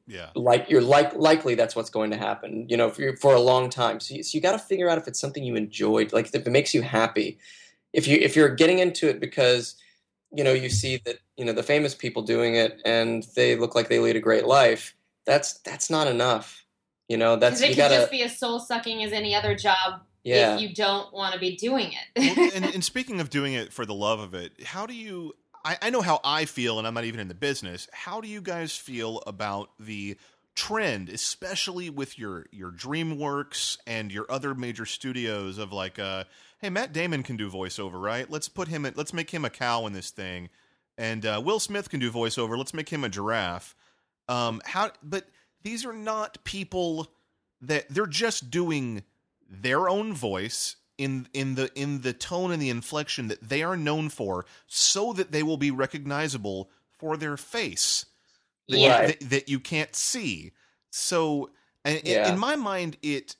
Yeah. Likely that's what's going to happen, for a long time. So you got to figure out if it's something you enjoyed, like if it makes you happy. If you're getting into it because, you see that, the famous people doing it and they look like they lead a great life, that's not enough. Because it could just be as soul-sucking as any other job if you don't want to be doing it. Well, and speaking of doing it for the love of it, how do you... I know how I feel, and I'm not even in the business. How do you guys feel about the trend, especially with your DreamWorks and your other major studios of like, hey, Matt Damon can do voiceover, right? Let's make him a cow in this thing, and Will Smith can do voiceover. Let's make him a giraffe. But these are not people that they're just doing their own voice in the tone and the inflection that they are known for, so that they will be recognizable for their face that you can't see. So in my mind, it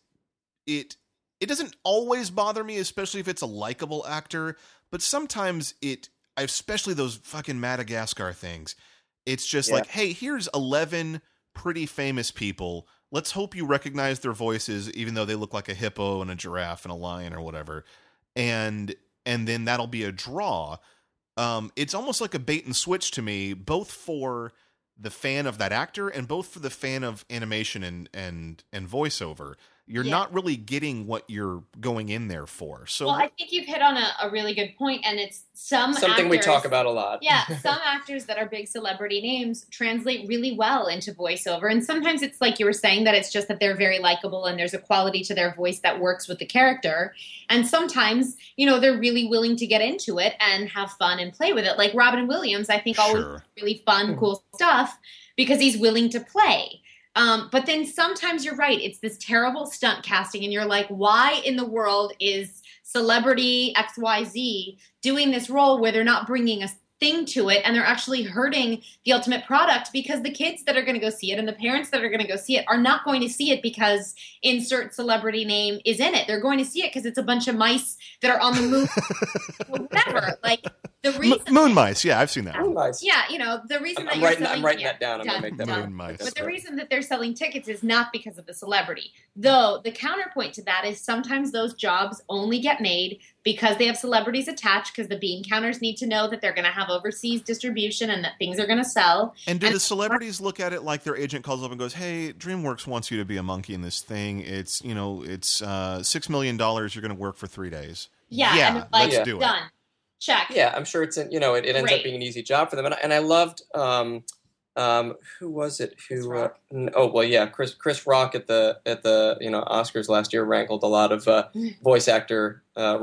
doesn't always bother me, especially if it's a likable actor, but sometimes especially those fucking Madagascar things, it's just like, hey, here's 11 pretty famous people. Let's hope you recognize their voices, even though they look like a hippo and a giraffe and a lion or whatever. And then that'll be a draw. It's almost like a bait and switch to me, both for the fan of that actor and both for the fan of animation and voiceover. You're not really getting what you're going in there for. So, well, I think you've hit on a really good point, and it's something actors, we talk about a lot. Yeah, some actors that are big celebrity names translate really well into voiceover, and sometimes it's like you were saying, that it's just that they're very likable and there's a quality to their voice that works with the character. And sometimes, they're really willing to get into it and have fun and play with it. Like Robin Williams, I think always really fun, cool stuff because he's willing to play. But then sometimes you're right. It's this terrible stunt casting, and you're like, why in the world is celebrity XYZ doing this role where they're not bringing a thing to it, and they're actually hurting the ultimate product, because the kids that are going to go see it and the parents that are going to go see it are not going to see it because insert celebrity name is in it. They're going to see it because it's a bunch of mice that are on the moon or whatever. Like the reason moon mice, yeah, I've seen that. Moon mice. Yeah, the reason I'm writing that down. I'm going to make that moon mice. But the reason that they're selling tickets is not because of the celebrity. Though the counterpoint to that is sometimes those jobs only get made because they have celebrities attached, because the bean counters need to know that they're going to have overseas distribution and that things are going to sell. And do the celebrities look at it like their agent calls up and goes, hey, DreamWorks wants you to be a monkey in this thing. It's, it's $6 million. You're going to work for 3 days. Yeah. And let's do it. Done. Check. Yeah, I'm sure it ends up being an easy job for them. And I loved, who was it? Chris Rock at the Oscars last year ruffled a lot of voice actor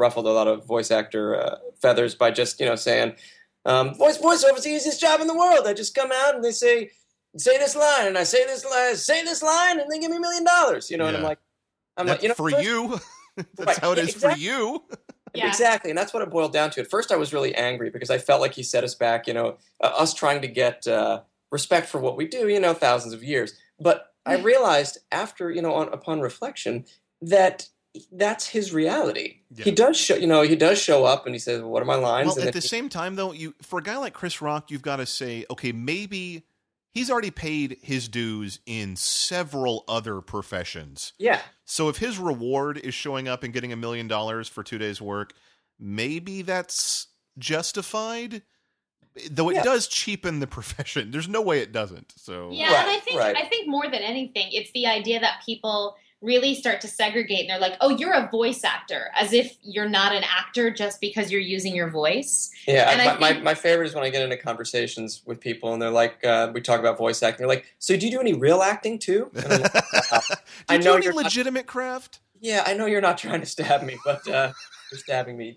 feathers by just saying voiceover is the easiest job in the world. I just come out and they say this line, and I say this line, and they give me $1 million. And I'm like, for you, that's how it is for you. Yeah. Exactly, and that's what it boiled down to. At first, I was really angry because I felt like he set us back. Us trying to get respect for what we do. Thousands of years. But I realized after, upon reflection, that that's his reality. Yeah. He does show up and he says, "What are my lines?" Well, and at the same time, though, for a guy like Chris Rock, you've got to say, okay, maybe he's already paid his dues in several other professions. Yeah. So if his reward is showing up and getting $1 million for 2 days' work, maybe that's justified. Though it does cheapen the profession. There's no way it doesn't. So and I think more than anything, it's the idea that people really start to segregate, and they're like, "Oh, you're a voice actor," as if you're not an actor just because you're using your voice. Yeah, and my favorite is when I get into conversations with people and they're like, we talk about voice acting. They're like, "So do you do any real acting too?" And I'm like, I know you're legitimate craft. Yeah, I know you're not trying to stab me, but you're stabbing me.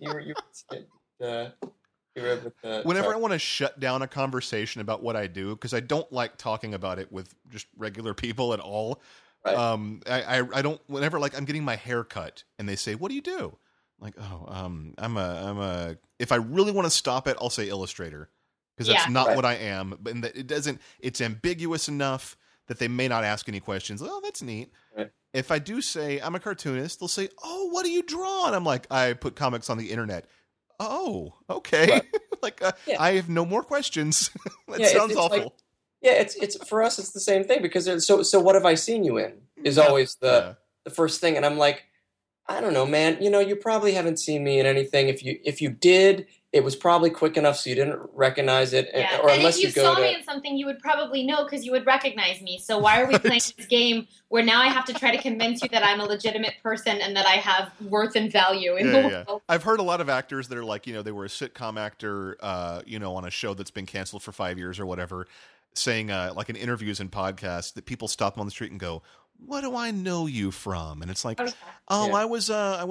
Whenever I want to shut down a conversation about what I do, because I don't like talking about it with just regular people at all. Right. I don't. Whenever I'm getting my hair cut and they say, "What do you do?" I'm like, I'm a. If I really want to stop it, I'll say illustrator, because that's not what I am. But it doesn't. It's ambiguous enough that they may not ask any questions. Oh, that's neat. Right. If I do say I'm a cartoonist, they'll say, "Oh, what do you draw?" And I'm like, I put comics on the internet. Oh, okay. Right. I have no more questions. That sounds awful. Yeah, it's for us. It's the same thing because so what have I seen you in is always the first thing, and I'm like, I don't know, man. You probably haven't seen me in anything. If you did, it was probably quick enough so you didn't recognize it. Yeah. Or and unless if you go saw to, me in something, you would probably know because you would recognize me. So why are we playing this game where now I have to try to convince you that I'm a legitimate person and that I have worth and value in the world? I've heard a lot of actors that are like, they were a sitcom actor, on a show that's been canceled for 5 years or whatever, saying like in interviews and podcasts that people stop them on the street and go, "What do I know you from?" And it's like, I was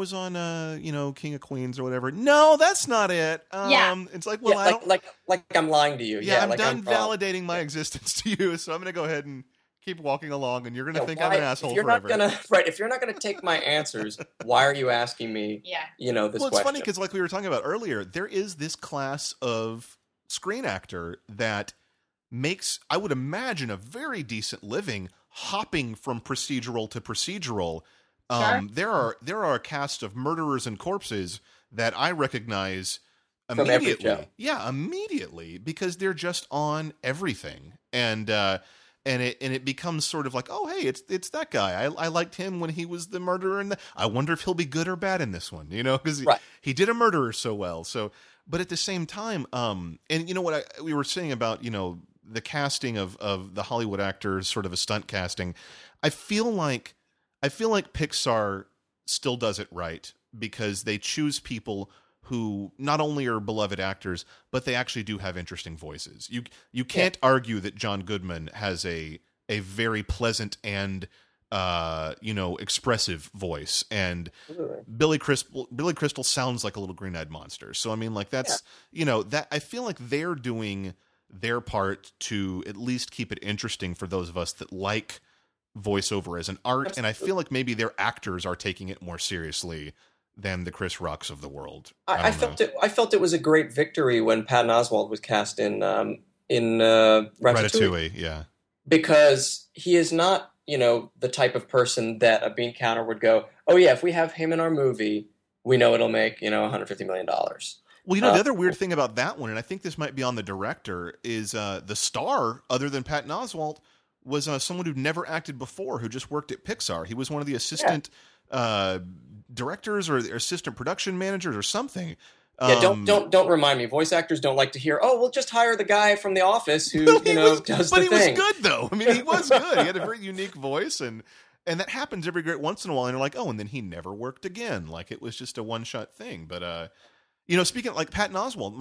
on King of Queens or whatever. No, that's not it. It's like, well, I don't like I'm lying to you. Yeah, I'm like done I'm validating my existence to you, so I'm going to go ahead and keep walking along, and you're going to think I'm an asshole if you're forever. If you're not gonna take my answers, why are you asking me? This well, it's question? funny because, like we were talking about earlier, there is this class of screen actor that makes, I would imagine, a very decent living hopping from procedural to procedural. Sure. There are a cast of Murderers and Corpses that I recognize From every show. Yeah, immediately, because they're just on everything, and it becomes sort of like, oh, hey, it's that guy. I liked him when he was the murderer, and I wonder if he'll be good or bad in this one, because he did a murderer so well. So, but at the same time, and you know what we were saying about the casting of the Hollywood actors, sort of a stunt casting. I feel like Pixar still does it right because they choose people who not only are beloved actors, but they actually do have interesting voices. You can't argue that John Goodman has a very pleasant and expressive voice, and Billy Crystal sounds like a little green-eyed monster. So I mean, like that's that I feel like they're doing their part to at least keep it interesting for those of us that like voiceover as an art. Absolutely. And I feel like maybe their actors are taking it more seriously than the Chris Rocks of the world. I felt it was a great victory when Patton Oswalt was cast in Ratatouille. Yeah, because he is not the type of person that a bean counter would go, oh yeah, if we have him in our movie, we know it'll make $150 million. Well, the other weird thing about that one, and I think this might be on the director, is the star, other than Patton Oswalt, was someone who'd never acted before, who just worked at Pixar. He was one of the assistant directors or assistant production managers or something. Yeah, don't remind me. Voice actors don't like to hear, "Oh, we'll just hire the guy from The Office who does the thing." But he was good, though. I mean, he was good. He had a very unique voice, and that happens every great once in a while. And you're like, oh, and then he never worked again. Like it was just a one shot thing. But speaking of, like Patton Oswalt,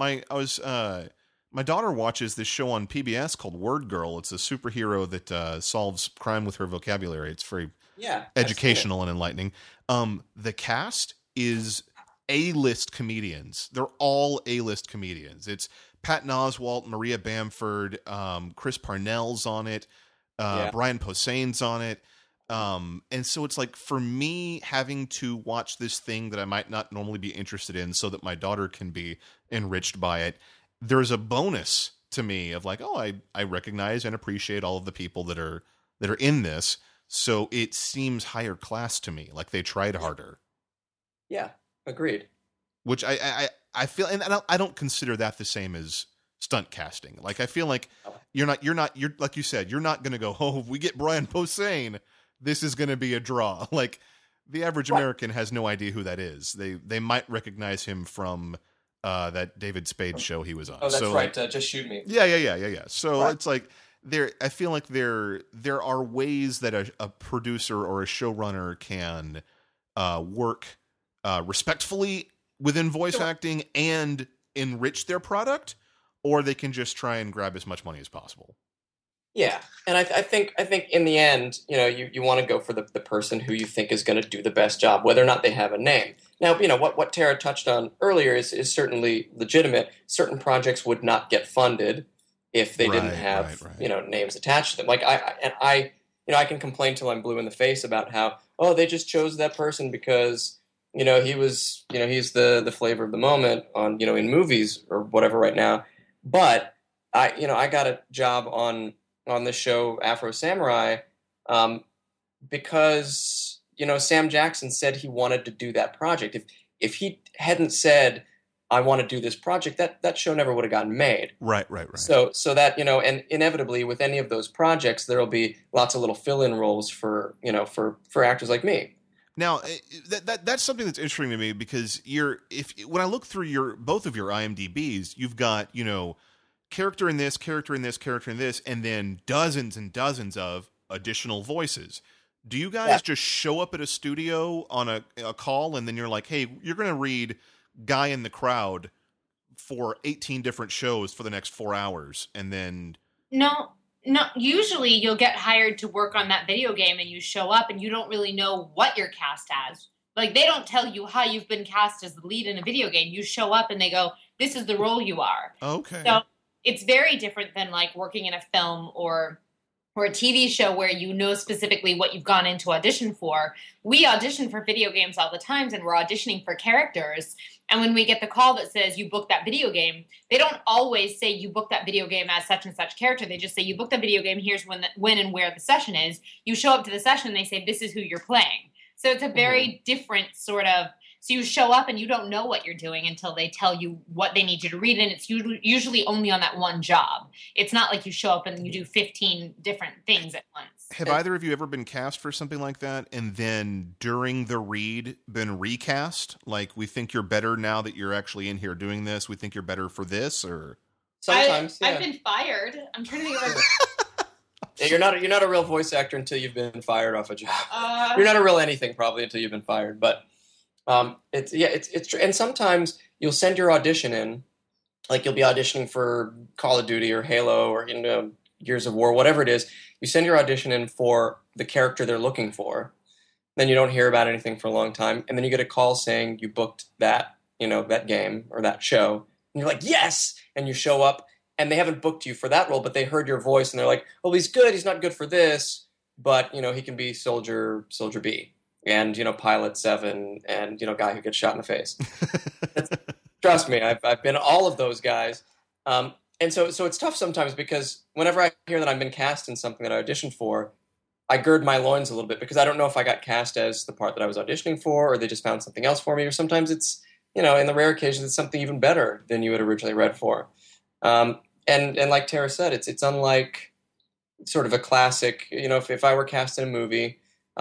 my daughter watches this show on PBS called Word Girl. It's a superhero that solves crime with her vocabulary. It's very educational and enlightening. The cast is A-list comedians. They're all A-list comedians. It's Patton Oswalt, Maria Bamford, Chris Parnell's on it, Brian Posehn's on it. And so it's like, for me, having to watch this thing that I might not normally be interested in so that my daughter can be enriched by it, there's a bonus to me of like, oh, I recognize and appreciate all of the people that are in this. So it seems higher class to me. Like they tried harder. Yeah. Agreed. Which I feel, and I don't consider that the same as stunt casting. Like I feel like you're like you said, you're not going to go, oh, if we get Brian Posehn, this is going to be a draw. Like the average American has no idea who that is. They might recognize him from that David Spade show he was on. Oh, that's so, right. Just Shoot Me. Yeah. So it's like I feel like there are ways that a producer or a showrunner can work respectfully within voice acting and enrich their product, or they can just try and grab as much money as possible. Yeah, and I think in the end, you want to go for the person who you think is going to do the best job, whether or not they have a name. Now, what Tara touched on earlier is certainly legitimate. Certain projects would not get funded if they didn't have names attached to them. Like I can complain till I'm blue in the face about how they just chose that person because he was he's the flavor of the moment on in movies or whatever right now. But I got a job on the show Afro Samurai because Sam Jackson said he wanted to do that project. If he hadn't said I want to do this project, that show never would have gotten made. Right. So that, and inevitably with any of those projects, there'll be lots of little fill-in roles for actors like me. Now, that's something that's interesting to me, because when I look through both of your IMDb's, you've got, character in this, character in this, character in this, and then dozens and dozens of additional voices. Do you guys just show up at a studio on a call, and then you're like, hey, you're going to read Guy in the Crowd for 18 different shows for the next 4 hours, and then... No, usually you'll get hired to work on that video game, and you show up and you don't really know what you're cast as. Like, they don't tell you how you've been cast as the lead in a video game. You show up and they go, this is the role you are. Okay. So it's very different than like working in a film or a TV show where you know specifically what you've gone into audition for. We audition for video games all the time, and we're auditioning for characters. And when we get the call that says you booked that video game, they don't always say you booked that video game as such and such character. They just say you booked that video game, here's when and where the session is. You show up to the session and they say this is who you're playing. So it's a very different sort of... So you show up and you don't know what you're doing until they tell you what they need you to read, and it's usually only on that one job. It's not like you show up and you do 15 different things at once. Have either of you ever been cast for something like that, and then during the read been recast? Like, we think you're better now that you're actually in here doing this. We think you're better for this, or... Sometimes, I've been fired. I'm trying to think of Yeah, you're not a real voice actor until you've been fired off a job. You're not a real anything probably until you've been fired, but... It's true. And sometimes you'll send your audition in, like you'll be auditioning for Call of Duty or Halo or Gears of War, whatever it is. You send your audition in for the character they're looking for. Then you don't hear about anything for a long time, and then you get a call saying you booked that game or that show, and you're like, yes, and you show up, and they haven't booked you for that role, but they heard your voice, and they're like, well, he's good, he's not good for this, but he can be Soldier B. And, Pilot 7, and, guy who gets shot in the face. Trust me, I've been all of those guys. And so it's tough sometimes, because whenever I hear that I've been cast in something that I auditioned for, I gird my loins a little bit, because I don't know if I got cast as the part that I was auditioning for, or they just found something else for me, or sometimes it's, in the rare occasions, it's something even better than you had originally read for. And like Tara said, it's unlike sort of a classic, if I were cast in a movie,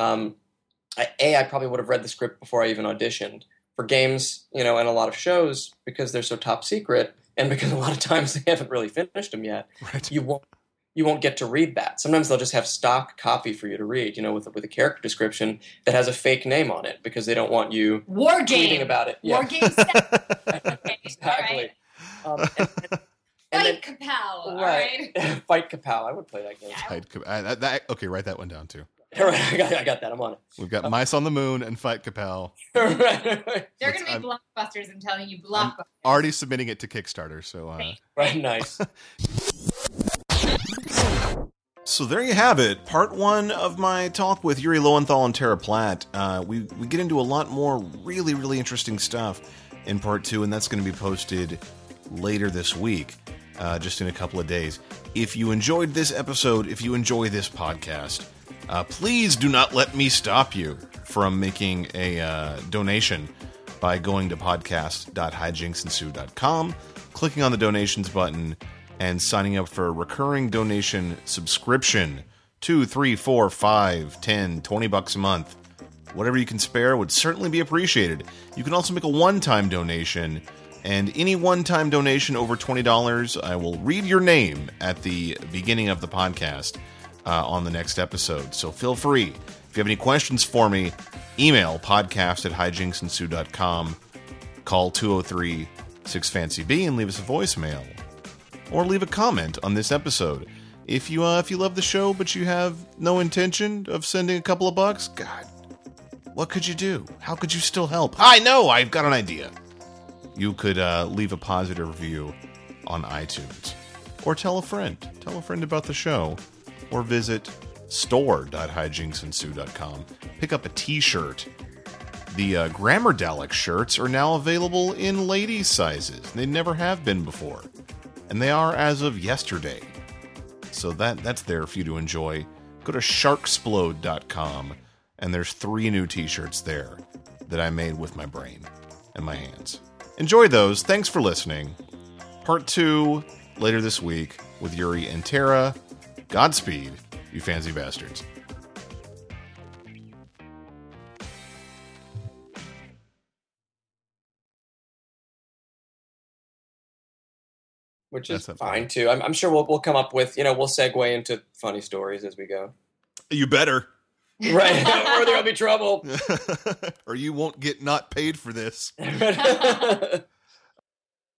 I probably would have read the script before I even auditioned. For games, and a lot of shows, because they're so top secret, and because a lot of times they haven't really finished them yet, right. You won't get to read that. Sometimes they'll just have stock copy for you to read, with a character description that has a fake name on it, because they don't want you tweeting about it. War game. Okay, exactly. All right. Fight Kapow. Right. Fight Kapow. I would play that game. Fight Kapow. Okay, write that one down too. I got that. I'm on it. We've got Mice on the Moon and Fight Kapow. They're going to be blockbusters. I'm telling you, blockbusters. I'm already submitting it to Kickstarter. So, right, nice. So there you have it. Part 1 of my talk with Yuri Lowenthal and Tara Platt. We get into a lot more really, really interesting stuff in Part 2, and that's going to be posted later this week, just in a couple of days. If you enjoyed this episode, if you enjoy this podcast, please do not let me stop you from making a donation by going to podcast.hijinksensue.com, clicking on the donations button, and signing up for a recurring donation subscription. $2, $3, $4, $5, $10, $20 a month. Whatever you can spare would certainly be appreciated. You can also make a one-time donation, and any one-time donation over $20, I will read your name at the beginning of the podcast on the next episode. So feel free. If you have any questions for me, email podcast@hijinksensue.com, call 203-6FANCY-B and leave us a voicemail. Or leave a comment on this episode. If you love the show but you have no intention of sending a couple of bucks, God, what could you do? How could you still help? I know! I've got an idea. You could leave a positive review on iTunes. Or tell a friend. Tell a friend about the show. Or visit store.hijinksensue.com. Pick up a t-shirt. The Grammardalic shirts are now available in ladies' sizes. They never have been before. And they are as of yesterday. So that's there for you to enjoy. Go to sharksplode.com, and there's 3 new t-shirts there that I made with my brain and my hands. Enjoy those. Thanks for listening. Part 2 later this week with Yuri and Tara. Godspeed, you fancy bastards. Which is That's fine too. I'm sure we'll come up with, we'll segue into funny stories as we go. You better. Right, or there'll be trouble. Or you won't get not paid for this.